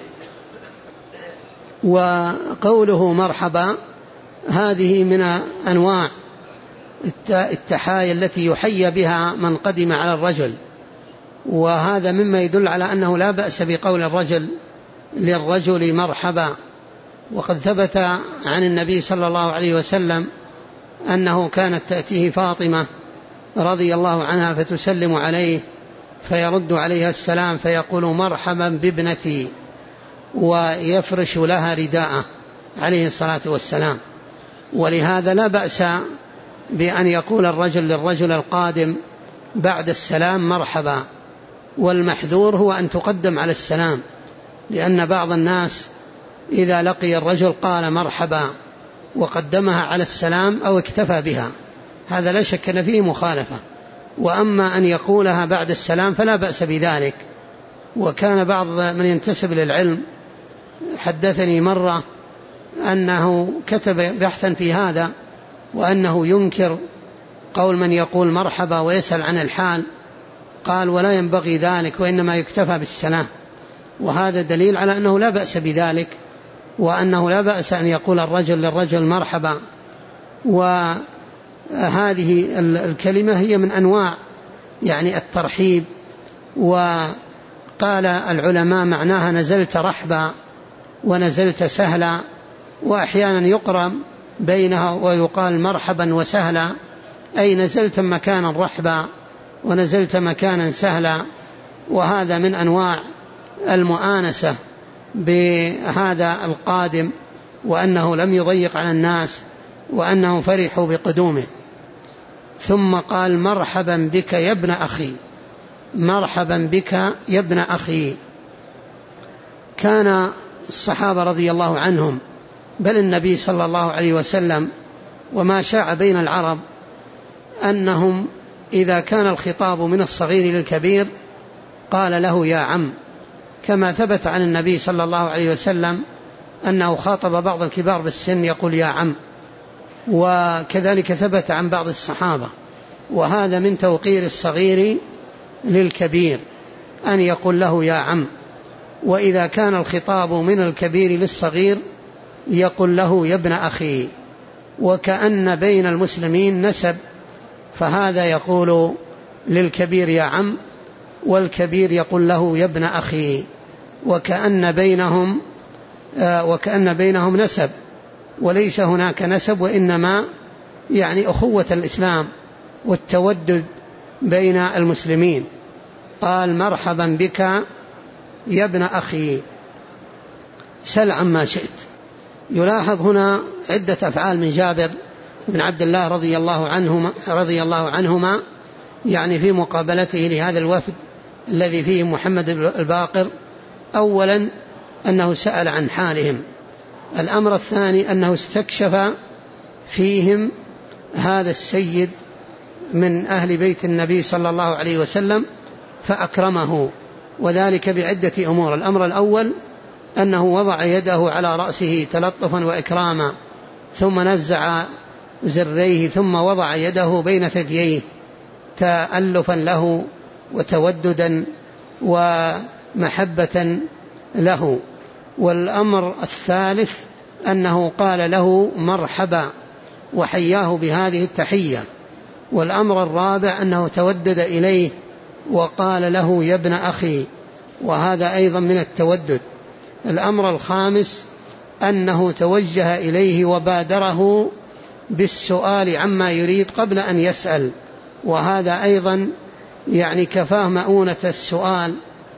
وقوله مرحبا هذه من أنواع التحايا التي يحيى بها من قدم على الرجل، وهذا مما يدل على أنه لا بأس بقول الرجل للرجل مرحبا. وقد ثبت عن النبي صلى الله عليه وسلم أنه كانت تأتيه فاطمة رضي الله عنها فتسلم عليه فيرد عليها السلام فيقول مرحبا بابنتي، ويفرش لها رداءه عليه الصلاة والسلام. ولهذا لا بأس بأن يقول الرجل للرجل القادم بعد السلام مرحبا، والمحذور هو أن تقدم على السلام، لأن بعض الناس إذا لقي الرجل قال مرحبا وقدمها على السلام أو اكتفى بها، هذا لا شك أن فيه مخالفة. وأما أن يقولها بعد السلام فلا بأس بذلك. وكان بعض من ينتسب للعلم حدثني مرة أنه كتب بحثا في هذا، وأنه ينكر قول من يقول مرحبا ويسأل عن الحال. قال ولا ينبغي ذلك، وإنما يكتفى بالسلام، وهذا دليل على أنه لا بأس بذلك، وأنه لا بأس أن يقول الرجل للرجل مرحبا. وهذه الكلمة هي من أنواع يعني الترحيب. وقال العلماء معناها نزلت رحبا ونزلت سهلا، وأحيانا يقرن بينها ويقال مرحبا وسهلا، أي نزلت مكانا رحبا ونزلت مكانا سهلا. وهذا من أنواع المؤانسة بهذا القادم، وأنه لم يضيق على الناس، وأنهم فرحوا بقدومه. ثم قال مرحبا بك يا ابن أخي، مرحبا بك يا ابن أخي. كان الصحابة رضي الله عنهم بل النبي صلى الله عليه وسلم وما شاع بين العرب أنهم إذا كان الخطاب من الصغير للكبير قال له يا عم، كما ثبت عن النبي صلى الله عليه وسلم أنه خاطب بعض الكبار بالسن يقول يا عم، وكذلك ثبت عن بعض الصحابة. وهذا من توقير الصغير للكبير أن يقول له يا عم. وإذا كان الخطاب من الكبير للصغير يقول له يا ابن أخي، وكأن بين المسلمين نسب، فهذا يقول للكبير يا عم، والكبير يقول له يا ابن أخي، وكأن بينهم آه وكأن بينهم نسب، وليس هناك نسب، وإنما يعني أخوة الإسلام والتودد بين المسلمين. قال مرحبا بك يا ابن أخي، سل عما شئت. يلاحظ هنا عدة أفعال من جابر بن عبد الله رضي الله عنهما, رضي الله عنهما يعني في مقابلته لهذا الوفد الذي فيه محمد الباقر. أولا أنه سأل عن حالهم. الأمر الثاني أنه استكشف فيهم هذا السيد من أهل بيت النبي صلى الله عليه وسلم فأكرمه، وذلك بعدة أمور. الأمر الأول أنه وضع يده على رأسه تلطفا وإكراما، ثم نزع زريه، ثم وضع يده بين ثدييه تألفا له وتوددا ومحبة له. والأمر الثالث أنه قال له مرحبا وحياه بهذه التحية. والأمر الرابع أنه تودد إليه وقال له يا ابن أخي، وهذا أيضا من التودد. الأمر الخامس أنه توجه إليه وبادره بالسؤال عما يريد قبل أن يسأل، وهذا أيضا يعني كفاه مؤونة السؤال،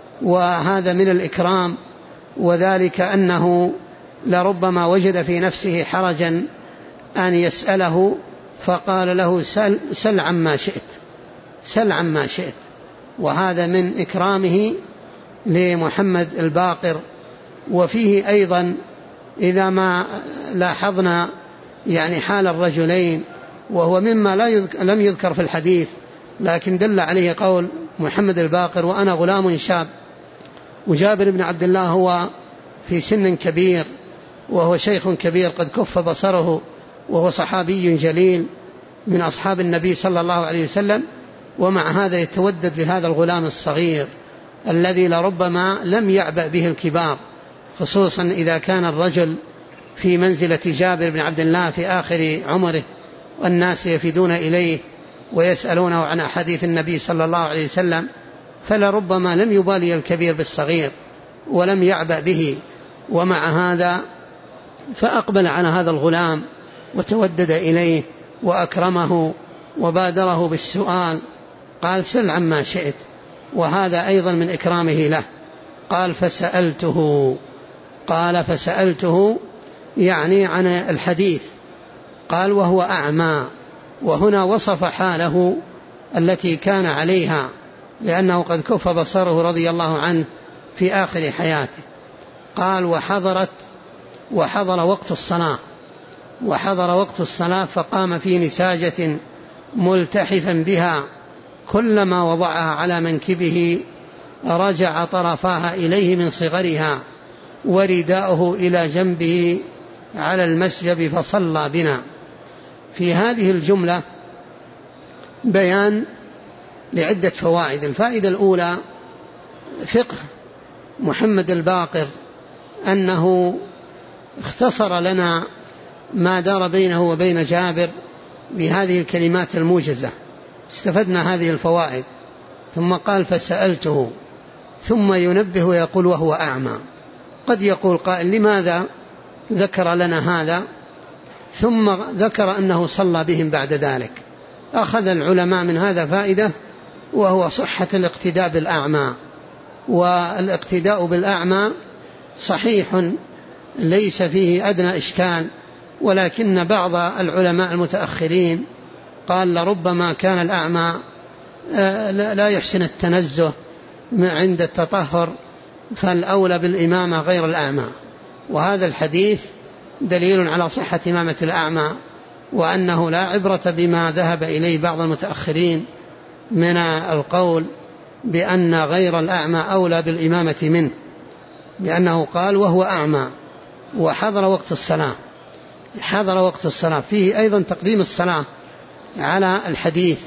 وهذا من الإكرام. وذلك أنه لربما وجد في نفسه حرجا أن يسأله، فقال له سل, سل عما شئت، سل عما شئت. وهذا من إكرامه لمحمد الباقر. وفيه أيضا إذا ما لاحظنا يعني حال الرجلين، وهو مما لا يذكر لم يذكر في الحديث لكن دل عليه قول محمد الباقر وأنا غلام شاب، وجابر بن عبد الله هو في سن كبير وهو شيخ كبير قد كف بصره، وهو صحابي جليل من أصحاب النبي صلى الله عليه وسلم، ومع هذا يتودد لهذا الغلام الصغير الذي لربما لم يعبأ به الكبار، خصوصا إذا كان الرجل في منزلة جابر بن عبد الله في آخر عمره، والناس يفدون إليه ويسألونه عن أحاديث النبي صلى الله عليه وسلم، فلربما لم يبالي الكبير بالصغير ولم يعبأ به. ومع هذا فأقبل على هذا الغلام وتودد إليه وأكرمه وبادره بالسؤال، قال سل عما شئت، وهذا أيضا من إكرامه له. قال فسألته، قال فسألته يعني عن الحديث. قال وهو أعمى، وهنا وصف حاله التي كان عليها، لأنه قد كف بصره رضي الله عنه في آخر حياته. قال وحضرت وحضر وقت الصلاة وحضر وقت الصلاة فقام في نساجة ملتحفا بها، كلما وضعها على منكبه رجع طرفاها إليه من صغرها، ورداؤه إلى جنبه على المسجد فصلى بنا. في هذه الجملة بيان لعدة فوائد. الفائدة الأولى فقه محمد الباقر أنه اختصر لنا ما دار بينه وبين جابر بهذه الكلمات الموجزة، استفدنا هذه الفوائد. ثم قال فسألته، ثم ينبه ويقول وهو أعمى. قد يقول قائل لماذا ذكر لنا هذا ثم ذكر أنه صلى بهم بعد ذلك؟ أخذ العلماء من هذا فائدة، وهو صحة الاقتداء بالأعمى. والاقتداء بالأعمى صحيح ليس فيه أدنى إشكال، ولكن بعض العلماء المتأخرين قال لربما كان الأعمى لا يحسن التنزه عند التطهر، فالأولى بالإمامة غير الأعمى. وهذا الحديث دليل على صحة إمامة الأعمى، وأنه لا عبرة بما ذهب إليه بعض المتأخرين من القول بأن غير الأعمى أولى بالإمامة منه، لأنه قال وهو أعمى وحضر وقت الصلاة. حضر وقت الصلاة فيه أيضا تقديم الصلاة على الحديث،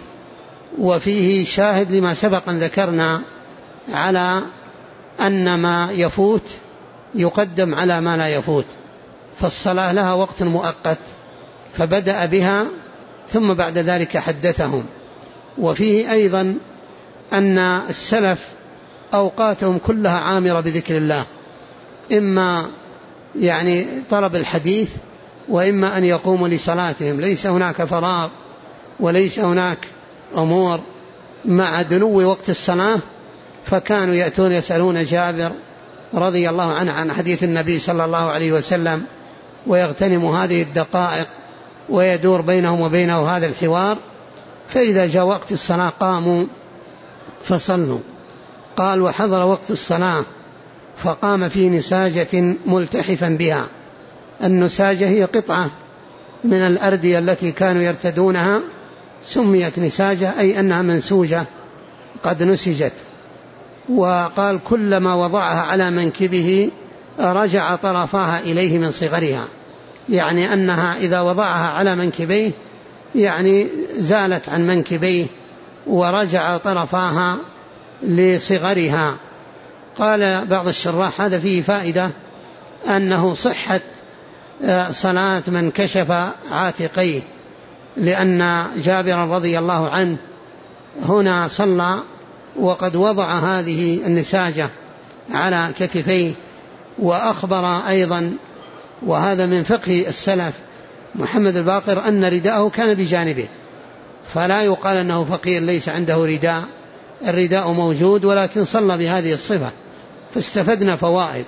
وفيه شاهد لما سبق أن ذكرنا على أن ما يفوت يقدم على ما لا يفوت، فالصلاة لها وقت مؤقت فبدأ بها ثم بعد ذلك حدثهم. وفيه أيضا أن السلف أوقاتهم كلها عامرة بذكر الله، إما يعني طلب الحديث وإما أن يقوموا لصلاتهم، ليس هناك فراغ وليس هناك أمور. مع دنو وقت الصلاة فكانوا يأتون يسألون جابر رضي الله عنه عن حديث النبي صلى الله عليه وسلم، ويغتنم هذه الدقائق ويدور بينهم وبينه هذا الحوار، فإذا جاء وقت الصلاة قاموا فصلوا. قال وحضر وقت الصلاة فقام في نساجة ملتحفا بها. النساجة هي قطعة من الأردية التي كانوا يرتدونها، سميت نساجة أي أنها منسوجة قد نسجت. وقال كلما وضعها على منكبه رجع طرفاها إليه من صغرها، يعني أنها إذا وضعها على منكبيه يعني زالت عن منكبيه ورجع طرفاها لصغرها. قال بعض الشراح هذا فيه فائدة أنه صحة صلاة من كشف عاتقيه، لأن جابر رضي الله عنه هنا صلى وقد وضع هذه النساجة على كتفيه. وأخبر أيضا، وهذا من فقه السلف محمد الباقر، أن رداءه كان بجانبه، فلا يقال أنه فقير ليس عنده رداء، الرداء موجود ولكن صلى بهذه الصفة، فاستفدنا فوائد.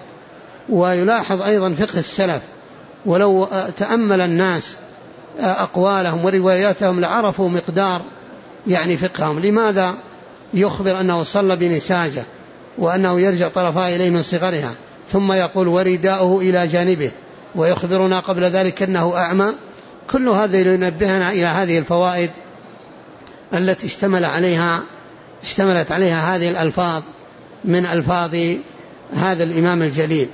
ويلاحظ أيضا فقه السلف، ولو تأمل الناس أقوالهم ورواياتهم لعرفوا مقدار يعني فقههم. لماذا يخبر أنه صلى بنساجة وأنه يرجع طرفها إليه من صغرها، ثم يقول ورداؤه إلى جانبه، ويخبرنا قبل ذلك أنه أعمى؟ كل هذا ينبهنا إلى هذه الفوائد التي اشتمل عليها اشتملت عليها هذه الألفاظ من ألفاظ هذا الإمام الجليل.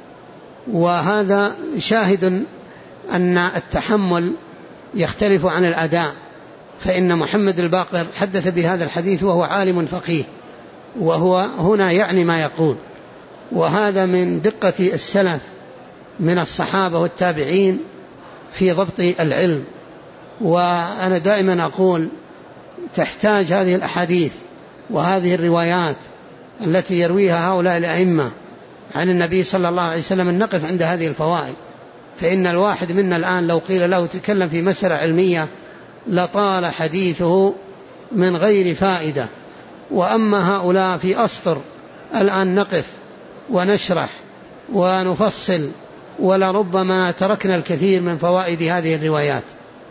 وهذا شاهد أن التحمل يختلف عن الأداء، فإن محمد الباقر حدث بهذا الحديث وهو عالم فقيه، وهو هنا يعني ما يقول. وهذا من دقة السلف من الصحابة والتابعين في ضبط العلم. وأنا دائما أقول تحتاج هذه الأحاديث وهذه الروايات التي يرويها هؤلاء الأئمة عن النبي صلى الله عليه وسلم أن نقف عند هذه الفوائد، فإن الواحد منا الآن لو قيل له تكلم في مسألة علمية لطال حديثه من غير فائدة. وأما هؤلاء في أسطر الآن نقف ونشرح ونفصل، ولربما تركنا الكثير من فوائد هذه الروايات.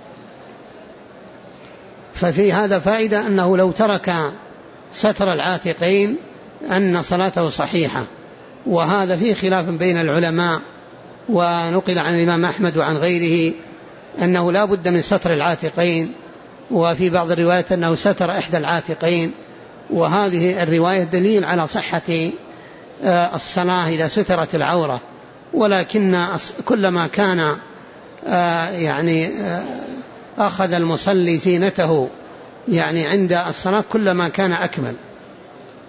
ففي هذا فائدة أنه لو ترك ستر العاتقين أن صلاته صحيحة، وهذا فيه خلاف بين العلماء. ونقل عن الإمام أحمد وعن غيره أنه لا بد من ستر العاتقين، وفي بعض الروايات أنه ستر إحدى العاتقين، وهذه الرواية دليل على صحة الصلاة إذا سترت العورة. ولكن كلما كان يعني أخذ المصلي زينته يعني عند الصلاة كلما كان أكمل.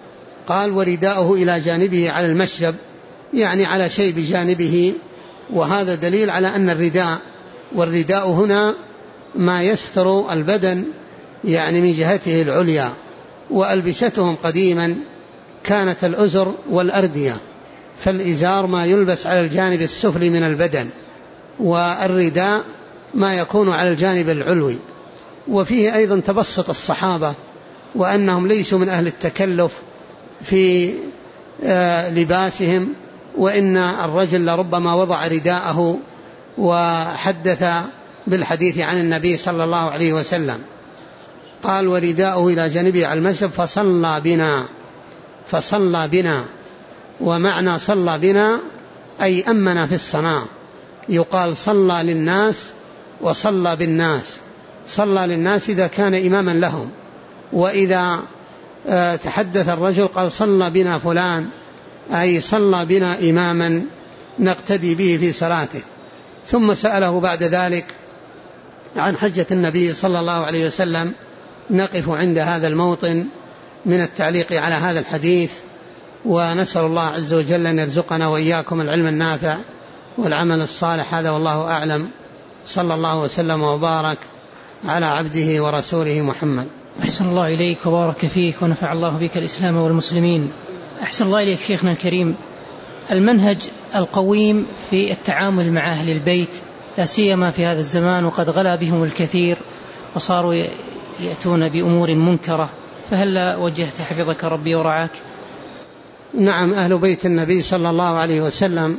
قال ورداؤه إلى جانبه على المشجب، يعني على شيء بجانبه، وهذا دليل على أن الرداء، والرداء هنا ما يستر البدن يعني من جهته العليا. وألبستهم قديما كانت الأزر والأردية، فالإزار ما يلبس على الجانب السفلي من البدن، والرداء ما يكون على الجانب العلوي. وفيه أيضا تبسط الصحابة وأنهم ليسوا من أهل التكلف في لباسهم، وإن الرجل لربما وضع رداءه وحدث بالحديث عن النبي صلى الله عليه وسلم. قال ورداءه إلى جانبه على المشجب فصلى بنا، فصلى بنا، ومعنى صلى بنا أي أمنا في الصلاة. يقال صلى للناس وصلى بالناس. صلى للناس إذا كان إماما لهم، وإذا تحدث الرجل قال صلى بنا فلان، أي صلى بنا إماما نقتدي به في صلاته. ثم سأله بعد ذلك عن حجة النبي صلى الله عليه وسلم. نقف عند هذا الموطن من التعليق على هذا الحديث، ونسأل الله عز وجل أن يرزقنا وإياكم العلم النافع والعمل الصالح. هذا والله أعلم. صلى الله وسلم وبارك على عبده ورسوله محمد. أحسن الله إليك وبارك فيك ونفع الله بك الإسلام والمسلمين. أحسن الله إليك شيخنا الكريم، المنهج القويم في التعامل مع أهل البيت لا سيما في هذا الزمان وقد غلا بهم الكثير وصاروا يأتون بأمور منكرة، فهل وجهت حفظك ربي ورعاك؟ نعم، أهل بيت النبي صلى الله عليه وسلم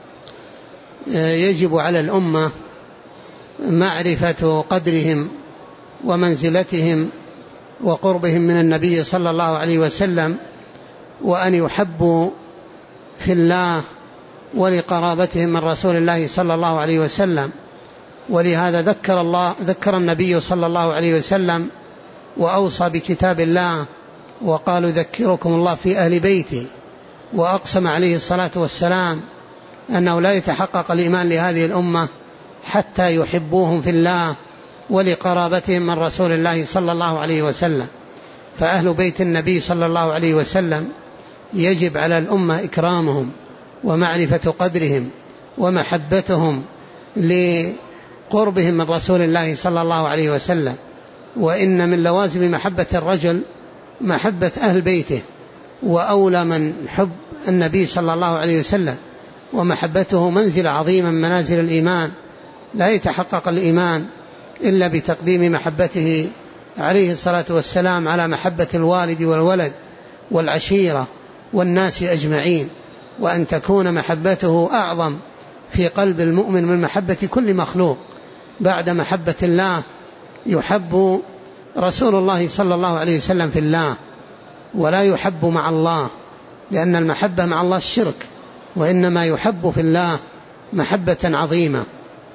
يجب على الأمة معرفة قدرهم ومنزلتهم وقربهم من النبي صلى الله عليه وسلم، وأن يحبوا في الله ولقرابتهم من رسول الله صلى الله عليه وسلم. ولهذا ذكر الله ذكر النبي صلى الله عليه وسلم وأوصى بكتاب الله وقالوا ذكركم الله في أهل بيتي، وأقسم عليه الصلاة والسلام أنه لا يتحقق الإيمان لهذه الأمة حتى يحبوهم في الله ولقرابتهم من رسول الله صلى الله عليه وسلم. فأهل بيت النبي صلى الله عليه وسلم يجب على الأمة إكرامهم ومعرفة قدرهم ومحبتهم لقربهم من رسول الله صلى الله عليه وسلم. وإن من لوازم محبة الرجل محبة أهل بيته، وأولى من حب النبي صلى الله عليه وسلم ومحبته منزل عظيما من منازل الإيمان. لا يتحقق الإيمان إلا بتقديم محبته عليه الصلاة والسلام على محبة الوالد والولد والعشيرة والناس أجمعين، وأن تكون محبته أعظم في قلب المؤمن من محبة كل مخلوق. بعد محبة الله يحب رسول الله صلى الله عليه وسلم في الله، ولا يحب مع الله، لأن المحبة مع الله الشرك، وإنما يحب في الله محبة عظيمة.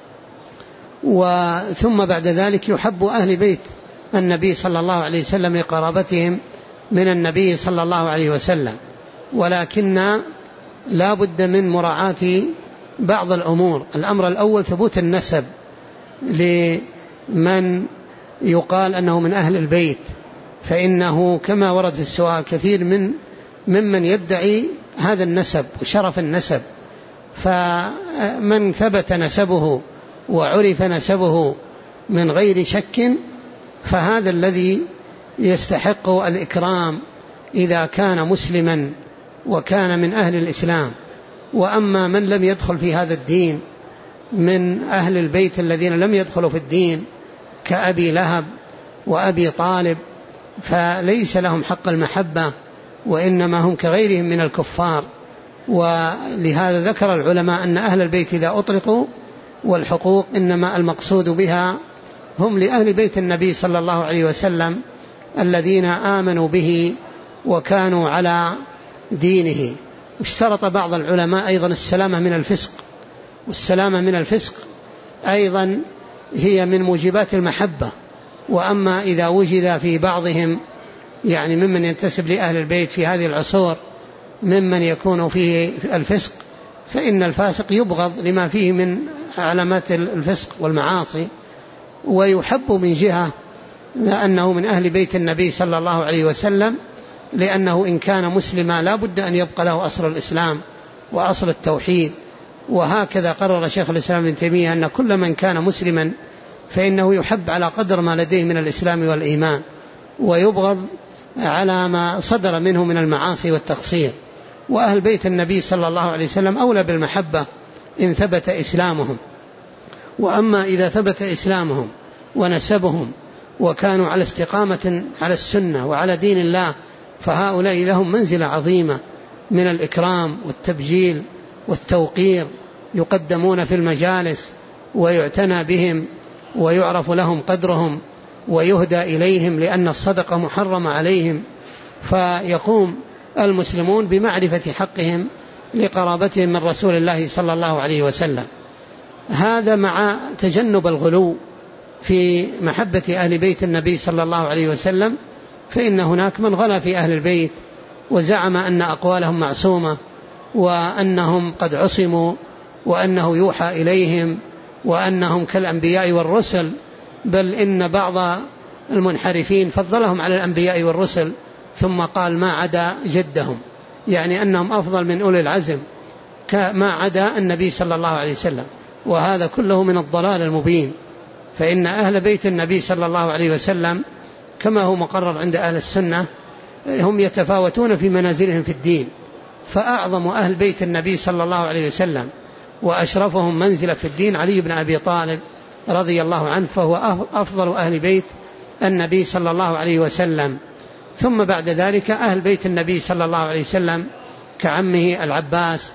وثم بعد ذلك يحب أهل بيت النبي صلى الله عليه وسلم لقرابتهم من النبي صلى الله عليه وسلم. ولكن لا بد من مراعاة بعض الأمور. الأمر الأول ثبوت النسب لمن يقال أنه من أهل البيت، فإنه كما ورد في السؤال كثير من ممن يدعي هذا النسب وشرف النسب، فمن ثبت نسبه وعرف نسبه من غير شك فهذا الذي يستحق الإكرام إذا كان مسلما وكان من أهل الإسلام. وأما من لم يدخل في هذا الدين من أهل البيت الذين لم يدخلوا في الدين كأبي لهب وأبي طالب فليس لهم حق المحبة، وإنما هم كغيرهم من الكفار. ولهذا ذكر العلماء أن أهل البيت إذا أطلقوا والحقوق إنما المقصود بها هم لأهل بيت النبي صلى الله عليه وسلم الذين آمنوا به وكانوا على دينه. واشترط بعض العلماء أيضا السلامة من الفسق، والسلامة من الفسق أيضا هي من موجبات المحبة. وأما إذا وجد في بعضهم يعني ممن ينتسب لأهل البيت في هذه العصور ممن يكون فيه الفسق، فإن الفاسق يبغض لما فيه من علامات الفسق والمعاصي، ويحب من جهة لأنه من أهل بيت النبي صلى الله عليه وسلم، لأنه إن كان مسلما لا بد أن يبقى له أصل الإسلام وأصل التوحيد. وهكذا قرر شيخ الإسلام ابن تيمية أن كل من كان مسلما فإنه يحب على قدر ما لديه من الإسلام والإيمان، ويبغض على ما صدر منه من المعاصي والتقصير. وأهل بيت النبي صلى الله عليه وسلم أولى بالمحبة إن ثبت إسلامهم. وأما إذا ثبت إسلامهم ونسبهم وكانوا على استقامة على السنة وعلى دين الله فهؤلاء لهم منزلة عظيمة من الإكرام والتبجيل والتوقير، يقدمون في المجالس ويعتنى بهم ويعرف لهم قدرهم ويهدى إليهم، لأن الصدقة محرمة عليهم، فيقوم المسلمون بمعرفة حقهم لقرابتهم من رسول الله صلى الله عليه وسلم. هذا مع تجنب الغلو في محبة أهل بيت النبي صلى الله عليه وسلم، فإن هناك من غلا في أهل البيت وزعم أن أقوالهم معصومة وأنهم قد عصموا وأنه يوحى إليهم وأنهم كالأنبياء والرسل، بل إن بعض المنحرفين فضلهم على الأنبياء والرسل ثم قال ما عدا جدهم، يعني أنهم أفضل من أولي العزم ما عدا النبي صلى الله عليه وسلم، وهذا كله من الضلال المبين. فإن أهل بيت النبي صلى الله عليه وسلم كما هو مقرر عند أهل السنة هم يتفاوتون في منازلهم في الدين، فأعظم أهل بيت النبي صلى الله عليه وسلم وأشرفهم منزلة في الدين علي بن أبي طالب رضي الله عنه، فهو أفضل أهل بيت النبي صلى الله عليه وسلم. ثم بعد ذلك أهل بيت النبي صلى الله عليه وسلم كعمه العباس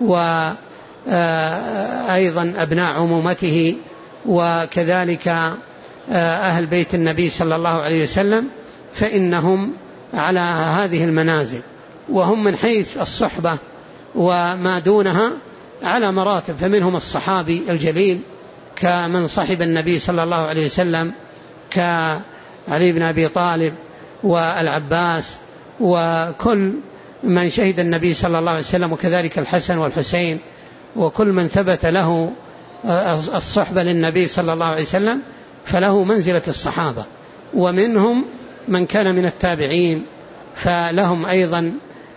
وأيضا أبناء عمومته، وكذلك أهل بيت النبي صلى الله عليه وسلم فإنهم على هذه المنازل، وهم من حيث الصحبة وما دونها على مراتب، فمنهم الصحابي الجليل كمن صحب النبي صلى الله عليه وسلم كعلي بن أبي طالب والعباس وكل من شهد النبي صلى الله عليه وسلم، وكذلك الحسن والحسين، وكل من ثبت له الصحبة للنبي صلى الله عليه وسلم فله منزلة الصحابة. ومنهم من كان من التابعين فلهم أيضا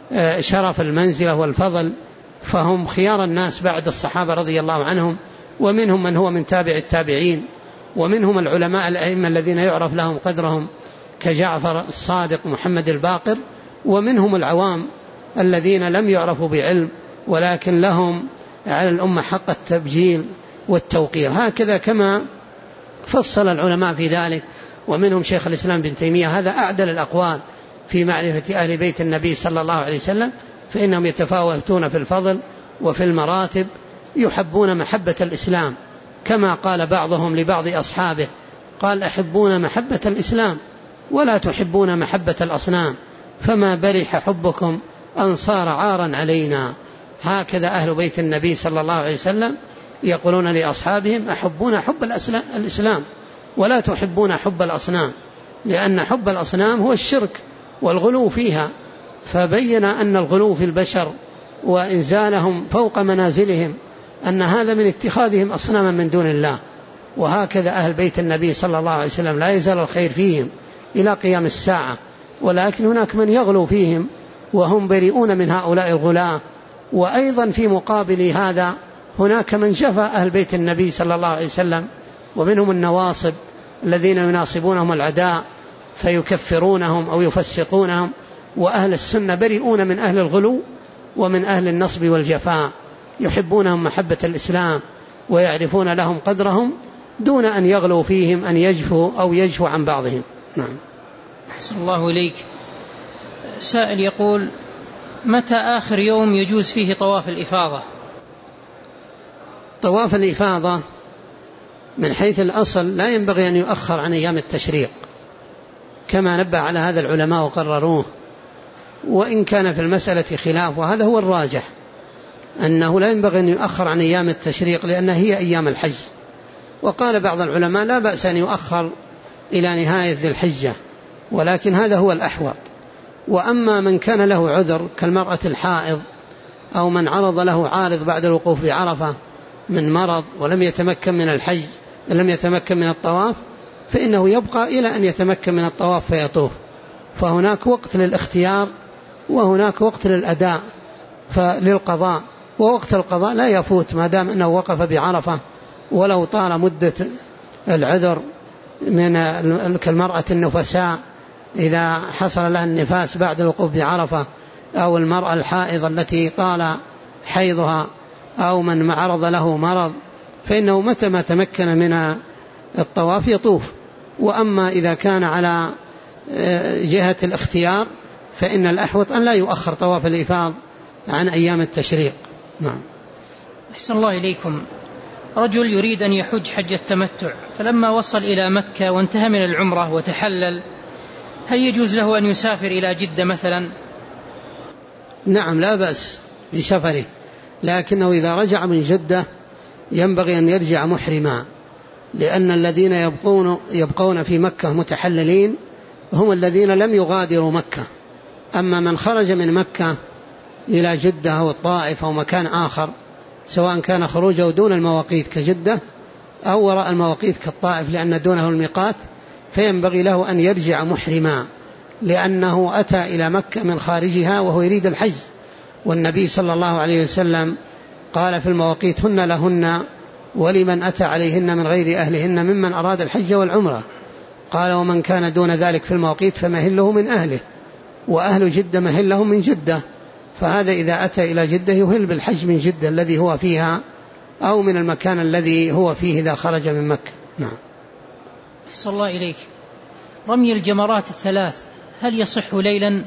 شرف المنزلة والفضل، فهم خيار الناس بعد الصحابة رضي الله عنهم. ومنهم من هو من تابع التابعين، ومنهم العلماء الأئمة الذين يعرف لهم قدرهم كجعفر الصادق محمد الباقر، ومنهم العوام الذين لم يعرفوا بعلم ولكن لهم على الأمة حق التبجيل والتوقير، هكذا كما فصل العلماء في ذلك. ومنهم شيخ الإسلام بن تيمية، هذا أعدل الأقوال في معرفة أهل بيت النبي صلى الله عليه وسلم، فإنهم يتفاوتون في الفضل وفي المراتب، يحبون محبة الإسلام كما قال بعضهم لبعض أصحابه، قال أحبون محبة الإسلام ولا تحبون محبة الأصنام، فما برح حبكم أن صار عارا علينا. هكذا أهل بيت النبي صلى الله عليه وسلم يقولون لأصحابهم أحبون حب الإسلام ولا تحبون حب الأصنام، لأن حب الأصنام هو الشرك والغلو فيها، فبين أن الغلو في البشر وإنزالهم فوق منازلهم أن هذا من اتخاذهم أصناما من دون الله. وهكذا أهل بيت النبي صلى الله عليه وسلم لا يزال الخير فيهم إلى قيام الساعة، ولكن هناك من يغلو فيهم وهم بريئون من هؤلاء الغلاة. وأيضا في مقابل هذا هناك من جفى أهل بيت النبي صلى الله عليه وسلم، ومنهم النواصب الذين يناصبونهم العداء فيكفرونهم أو يفسقونهم. وأهل السنة بريئون من أهل الغلو ومن أهل النصب والجفاء، يحبونهم محبة الإسلام ويعرفون لهم قدرهم دون أن يغلوا فيهم أن يجفوا أو يجفوا عن بعضهم. نعم. أحسن الله إليك. سائل يقول: متى آخر يوم يجوز فيه طواف الإفاضة؟ طواف الإفاضة من حيث الأصل لا ينبغي أن يؤخر عن أيام التشريق كما نبه على هذا العلماء وقرروه، وإن كان في المسألة خلاف، وهذا هو الراجح أنه لا ينبغي أن يؤخر عن أيام التشريق لأنها هي أيام الحج. وقال بعض العلماء لا بأس أن يؤخر إلى نهاية ذي الحجة، ولكن هذا هو الأحوط. وأما من كان له عذر كالمرأة الحائض أو من عرض له عارض بعد الوقوف بعرفة من مرض ولم يتمكن من الحج لم يتمكن من الطواف، فإنه يبقى إلى أن يتمكن من الطواف فيطوف، فهناك وقت للاختيار وهناك وقت للأداء فللقضاء، ووقت القضاء لا يفوت ما دام أنه وقف بعرفة، ولو طال مدة العذر من كالمرأة النفساء إذا حصل لها النفاس بعد الوقوف بعرفة، أو المرأة الحائض التي طال حيضها، أو من عرض له مرض، فإنه متى ما تمكن من الطواف يطوف. وأما إذا كان على جهة الاختيار فإن الأحوط أن لا يؤخر طواف الإفاض عن أيام التشريق. نعم. أحسن الله إليكم. رجل يريد أن يحج حج التمتع، فلما وصل إلى مكة وانتهى من العمرة وتحلل، هل يجوز له أن يسافر إلى جدة مثلا؟ نعم لا بأس بسفره، لكنه إذا رجع من جدة ينبغي أن يرجع محرما، لأن الذين يبقون, يبقون في مكة متحللين هم الذين لم يغادروا مكة. أما من خرج من مكة إلى جدة أو الطائف أو مكان آخر، سواء كان خروجه دون المواقيت كجدة أو وراء المواقيت كالطائف لأن دونه الميقات، فينبغي له أن يرجع محرما، لأنه أتى إلى مكة من خارجها وهو يريد الحج، والنبي صلى الله عليه وسلم قال في المواقيت هن لهن ولمن أتى عليهن من غير أهلهن ممن أراد الحج والعمرة. قال ومن كان دون ذلك في المواقيت فمهله من أهله، وأهل جدة مهلهم من جدة، فهذا إذا أتى إلى جدة يهل بالحج من جدة الذي هو فيها أو من المكان الذي هو فيه إذا خرج من مكة. نعم. أحسن الله إليك. رمي الجمرات الثلاث هل يصح ليلا؟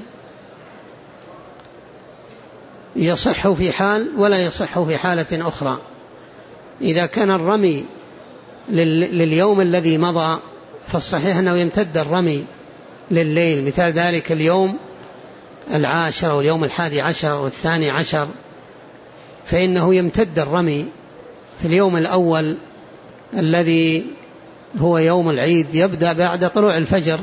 يصح في حال ولا يصح في حالة أخرى. إذا كان الرمي لليوم الذي مضى فالصحيح أنه يمتد الرمي لليل، مثال ذلك اليوم العاشر واليوم الحادي عشر والثاني عشر، فإنه يمتد الرمي في اليوم الأول الذي هو يوم العيد يبدأ بعد طلوع الفجر،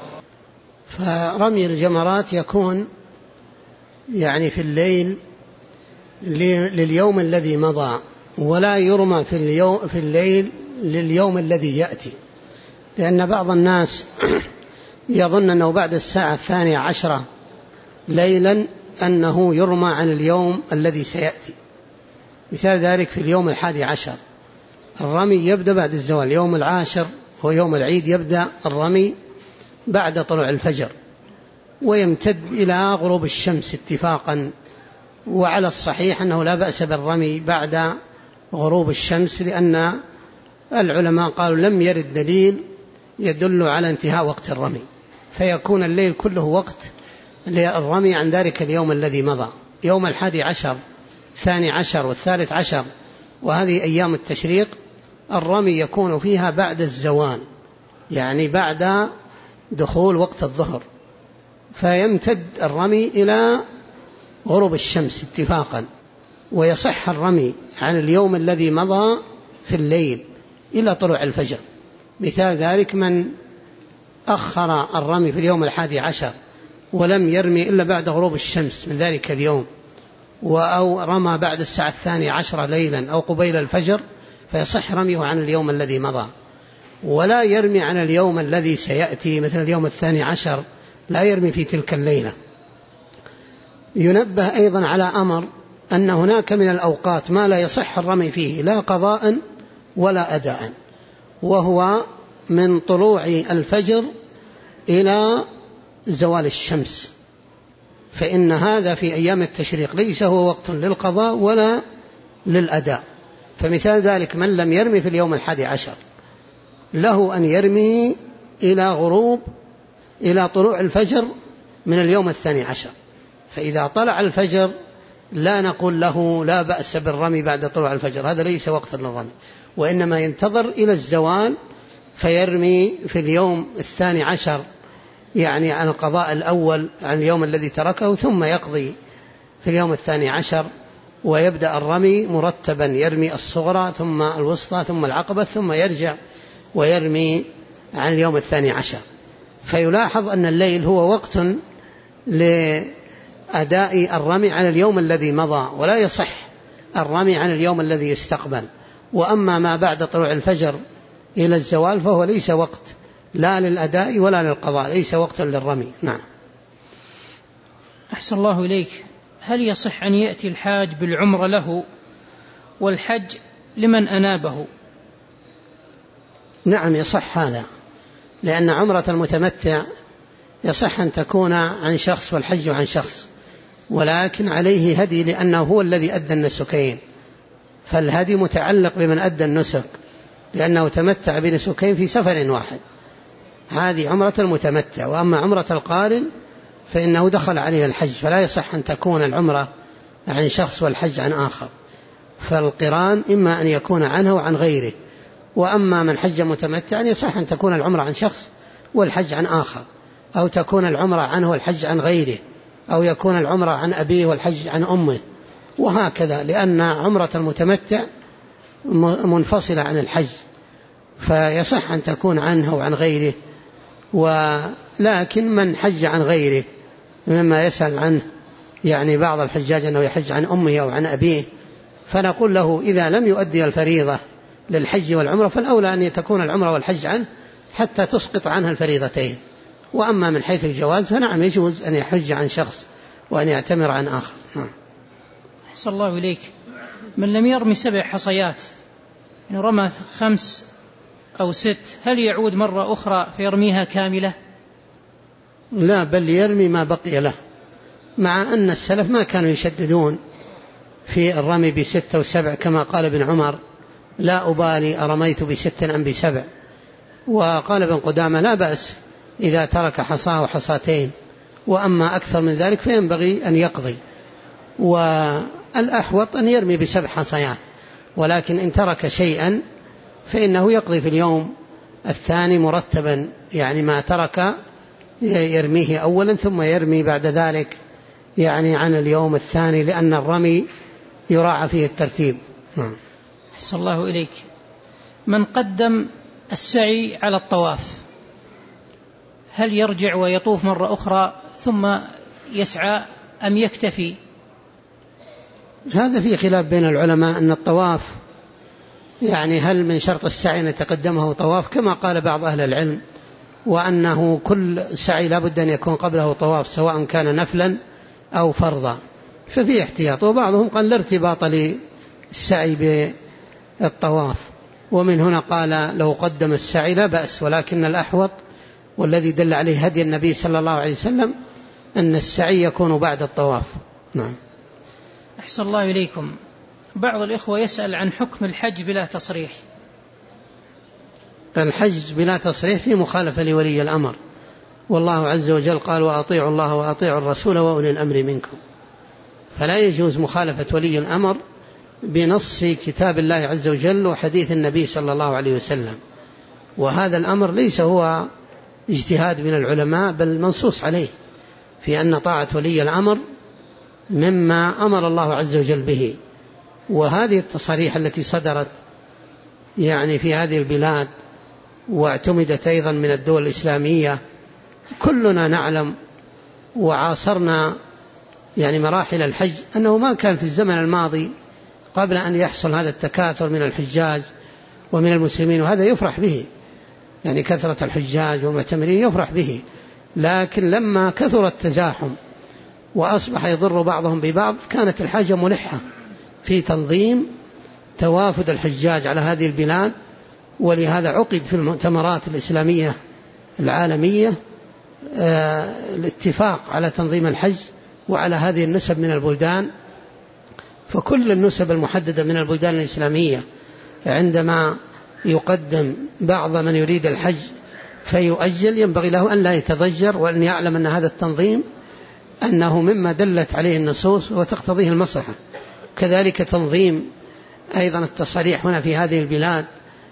فرمي الجمرات يكون يعني في الليل لليوم الذي مضى، ولا يرمى في, اليوم في الليل لليوم الذي يأتي، لأن بعض الناس يظن أنه بعد الساعة الثانية عشرة ليلا أنه يرمى عن اليوم الذي سيأتي. مثال ذلك في اليوم الحادي عشر الرمي يبدأ بعد الزوال، يوم العاشر هو يوم العيد يبدأ الرمي بعد طلوع الفجر ويمتد إلى غروب الشمس اتفاقا، وعلى الصحيح أنه لا بأس بالرمي بعد غروب الشمس، لأن العلماء قالوا لم يرد دليل يدل على انتهاء وقت الرمي، فيكون الليل كله وقت للرمي عن ذلك اليوم الذي مضى. يوم الحادي عشر الثاني عشر والثالث عشر وهذه أيام التشريق الرمي يكون فيها بعد الزوال، يعني بعد دخول وقت الظهر، فيمتد الرمي إلى غروب الشمس اتفاقا، ويصح الرمي عن اليوم الذي مضى في الليل إلى طلوع الفجر. مثال ذلك من أخر الرمي في اليوم الحادي عشر ولم يرمي إلا بعد غروب الشمس من ذلك اليوم، أو رمى بعد الساعة الثانية عشرة ليلا أو قبيل الفجر، فيصح رميه عن اليوم الذي مضى، ولا يرمي عن اليوم الذي سيأتي مثل اليوم الثاني عشر، لا يرمي في تلك الليلة. ينبه أيضا على أمر أن هناك من الأوقات ما لا يصح الرمي فيه لا قضاء ولا أداء، وهو من طلوع الفجر إلى زوال الشمس، فإن هذا في أيام التشريق ليس هو وقت للقضاء ولا للأداء. فمثال ذلك من لم يرمي في اليوم الحادي عشر له أن يرمي إلى غروب إلى طلوع الفجر من اليوم الثاني عشر، فإذا طلع الفجر لا نقول له لا بأس بالرمي بعد طلوع الفجر، هذا ليس وقت للرمي، وإنما ينتظر إلى الزوال فيرمي في اليوم الثاني عشر، يعني عن القضاء الأول عن اليوم الذي تركه، ثم يقضي في اليوم الثاني عشر ويبدأ الرمي مرتبا، يرمي الصغرى ثم الوسطى ثم العقبة ثم يرجع ويرمي عن اليوم الثاني عشر. فيلاحظ أن الليل هو وقت لأداء الرمي عن اليوم الذي مضى، ولا يصح الرمي عن اليوم الذي يستقبل. وأما ما بعد طلوع الفجر إلى الزوال فهو ليس وقت لا للأداء ولا للقضاء، ليس وقت للرمي. نعم. أحسن الله إليك. هل يصح أن يأتي الحاج بالعمرة له والحج لمن أنابه؟ نعم يصح هذا، لأن عمرة المتمتع يصح أن تكون عن شخص والحج عن شخص، ولكن عليه هدي لأنه هو الذي أدى النسكين، فالهدي متعلق بمن أدى النسك لأنه تمتع بنسكين في سفر واحد. هذه عمرة المتمتع. وأما عمرة القارن فإنه دخل عليه الحج، فلا يصح أن تكون العمرة عن شخص والحج عن آخر. فالقران إما أن يكون عنه وعن غيره. وأما من حج متمتعا يصح أن تكون العمرة عن شخص والحج عن آخر، أو تكون العمرة عنه والحج عن غيره، أو يكون العمرة عن أبيه والحج عن أمه، وهكذا، لأن عمرة المتمتع منفصلة عن الحج، فيصح أن تكون عنه وعن غيره. ولكن من حج عن غيره مما يسأل عنه يعني بعض الحجاج أنه يحج عن أمه أو عن أبيه، فنقول له إذا لم يؤدي الفريضة للحج والعمرة فالأولى أن تكون العمرة والحج عنه حتى تسقط عنها الفريضتين. وأما من حيث الجواز فنعم يجوز أن يحج عن شخص وأن يعتمر عن آخر. أحسن الله إليك. من لم يرمي سبع حصيات، يعني رمى خمس أو ست، هل يعود مرة أخرى فيرميها كاملة؟ لا، بل يرمي ما بقي له، مع أن السلف ما كانوا يشددون في الرمي بستة وسبع كما قال ابن عمر: لا أبالي أرميت بست أم بسبع. وقال ابن قدامة: لا بأس إذا ترك حصاه وحصاتين، وأما أكثر من ذلك فينبغي أن يقضي. والأحوط أن يرمي بسبع حصيات، ولكن إن ترك شيئا فإنه يقضي في اليوم الثاني مرتبا، يعني ما ترك يرميه أولا ثم يرمي بعد ذلك يعني عن اليوم الثاني، لأن الرمي يراعى فيه الترتيب. أحسن الله إليك. من قدم السعي على الطواف هل يرجع ويطوف مرة أخرى ثم يسعى أم يكتفي؟ هذا فيه خلاف بين العلماء، أن الطواف يعني هل من شرط السعي أن يتقدمه طواف كما قال بعض أهل العلم، وأنه كل سعي لابد أن يكون قبله طواف سواء كان نفلا أو فرضا، ففي احتياط. وبعضهم قال لا ارتباط للسعي بالطواف، ومن هنا قال لو قدم السعي لا بأس، ولكن الأحوط والذي دل عليه هدي النبي صلى الله عليه وسلم أن السعي يكون بعد الطواف. نعم. أحسن الله إليكم. بعض الإخوة يسأل عن حكم الحج بلا تصريح. الحج بلا تصريح في مخالفة لولي الأمر، والله عز وجل قال: وأطيعوا الله وأطيعوا الرسول وأولي الأمر منكم. فلا يجوز مخالفة ولي الأمر بنص كتاب الله عز وجل وحديث النبي صلى الله عليه وسلم. وهذا الأمر ليس هو اجتهاد من العلماء، بل منصوص عليه في أن طاعة ولي الأمر مما أمر الله عز وجل به. وهذه التصاريح التي صدرت يعني في هذه البلاد واعتمدت أيضا من الدول الإسلامية، كلنا نعلم وعاصرنا يعني مراحل الحج أنه ما كان في الزمن الماضي قبل أن يحصل هذا التكاثر من الحجاج ومن المسلمين، وهذا يفرح به، يعني كثرة الحجاج والمعتمرين يفرح به. لكن لما كثر التزاحم وأصبح يضر بعضهم ببعض كانت الحاجة ملحة في تنظيم توافد الحجاج على هذه البلاد. ولهذا عقد في المؤتمرات الإسلامية العالمية آه الاتفاق على تنظيم الحج وعلى هذه النسب من البلدان. فكل النسب المحددة من البلدان الإسلامية عندما يقدم بعض من يريد الحج فيؤجل ينبغي له أن لا يتضجر، وأن يعلم أن هذا التنظيم أنه مما دلت عليه النصوص وتقتضيه المصلحة. كذلك تنظيم أيضا التصاريح هنا في هذه البلاد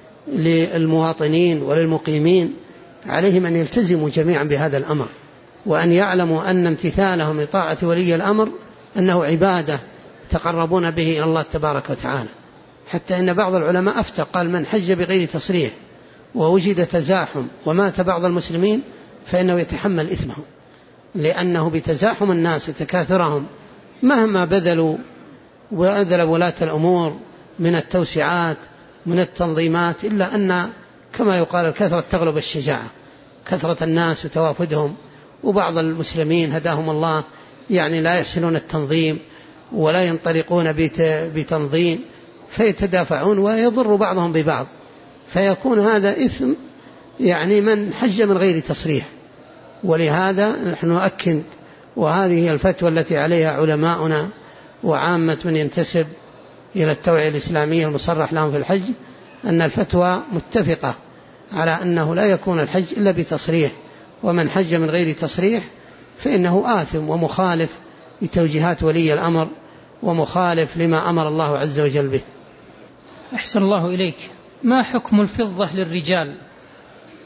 للمواطنين وللمقيمين، عليهم أن يلتزموا جميعا بهذا الأمر، وأن يعلموا أن امتثالهم لطاعة ولي الأمر أنه عبادة تقربون به إلى الله تبارك وتعالى. حتى إن بعض العلماء أفتى قال: من حج بغير تصريح ووجد تزاحم ومات بعض المسلمين فإنه يتحمل إثمه، لأنه بتزاحم الناس وتكاثرهم مهما بذلوا وأذل ولاة الأمور من التوسعات من التنظيمات، إلا أن كما يقال الكثرة تغلب الشجاعة، كثرة الناس وتوافدهم. وبعض المسلمين هداهم الله يعني لا يحسنون التنظيم ولا ينطلقون بتنظيم، فيتدافعون ويضر بعضهم ببعض، فيكون هذا إثم يعني من حج من غير تصريح. ولهذا نحن نؤكد، وهذه هي الفتوى التي عليها علماؤنا وعامة من ينتسب إلى التوعية الإسلامية المصرح لهم في الحج، أن الفتوى متفقة على أنه لا يكون الحج إلا بتصريح، ومن حج من غير تصريح فإنه آثم ومخالف لتوجيهات ولي الأمر ومخالف لما أمر الله عز وجل به. أحسن الله إليك. ما حكم الفضة للرجال؟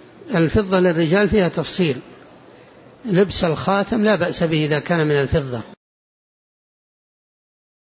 الفضة للرجال فيها تفصيل. لبس الخاتم لا بأس به إذا كان من الفضة،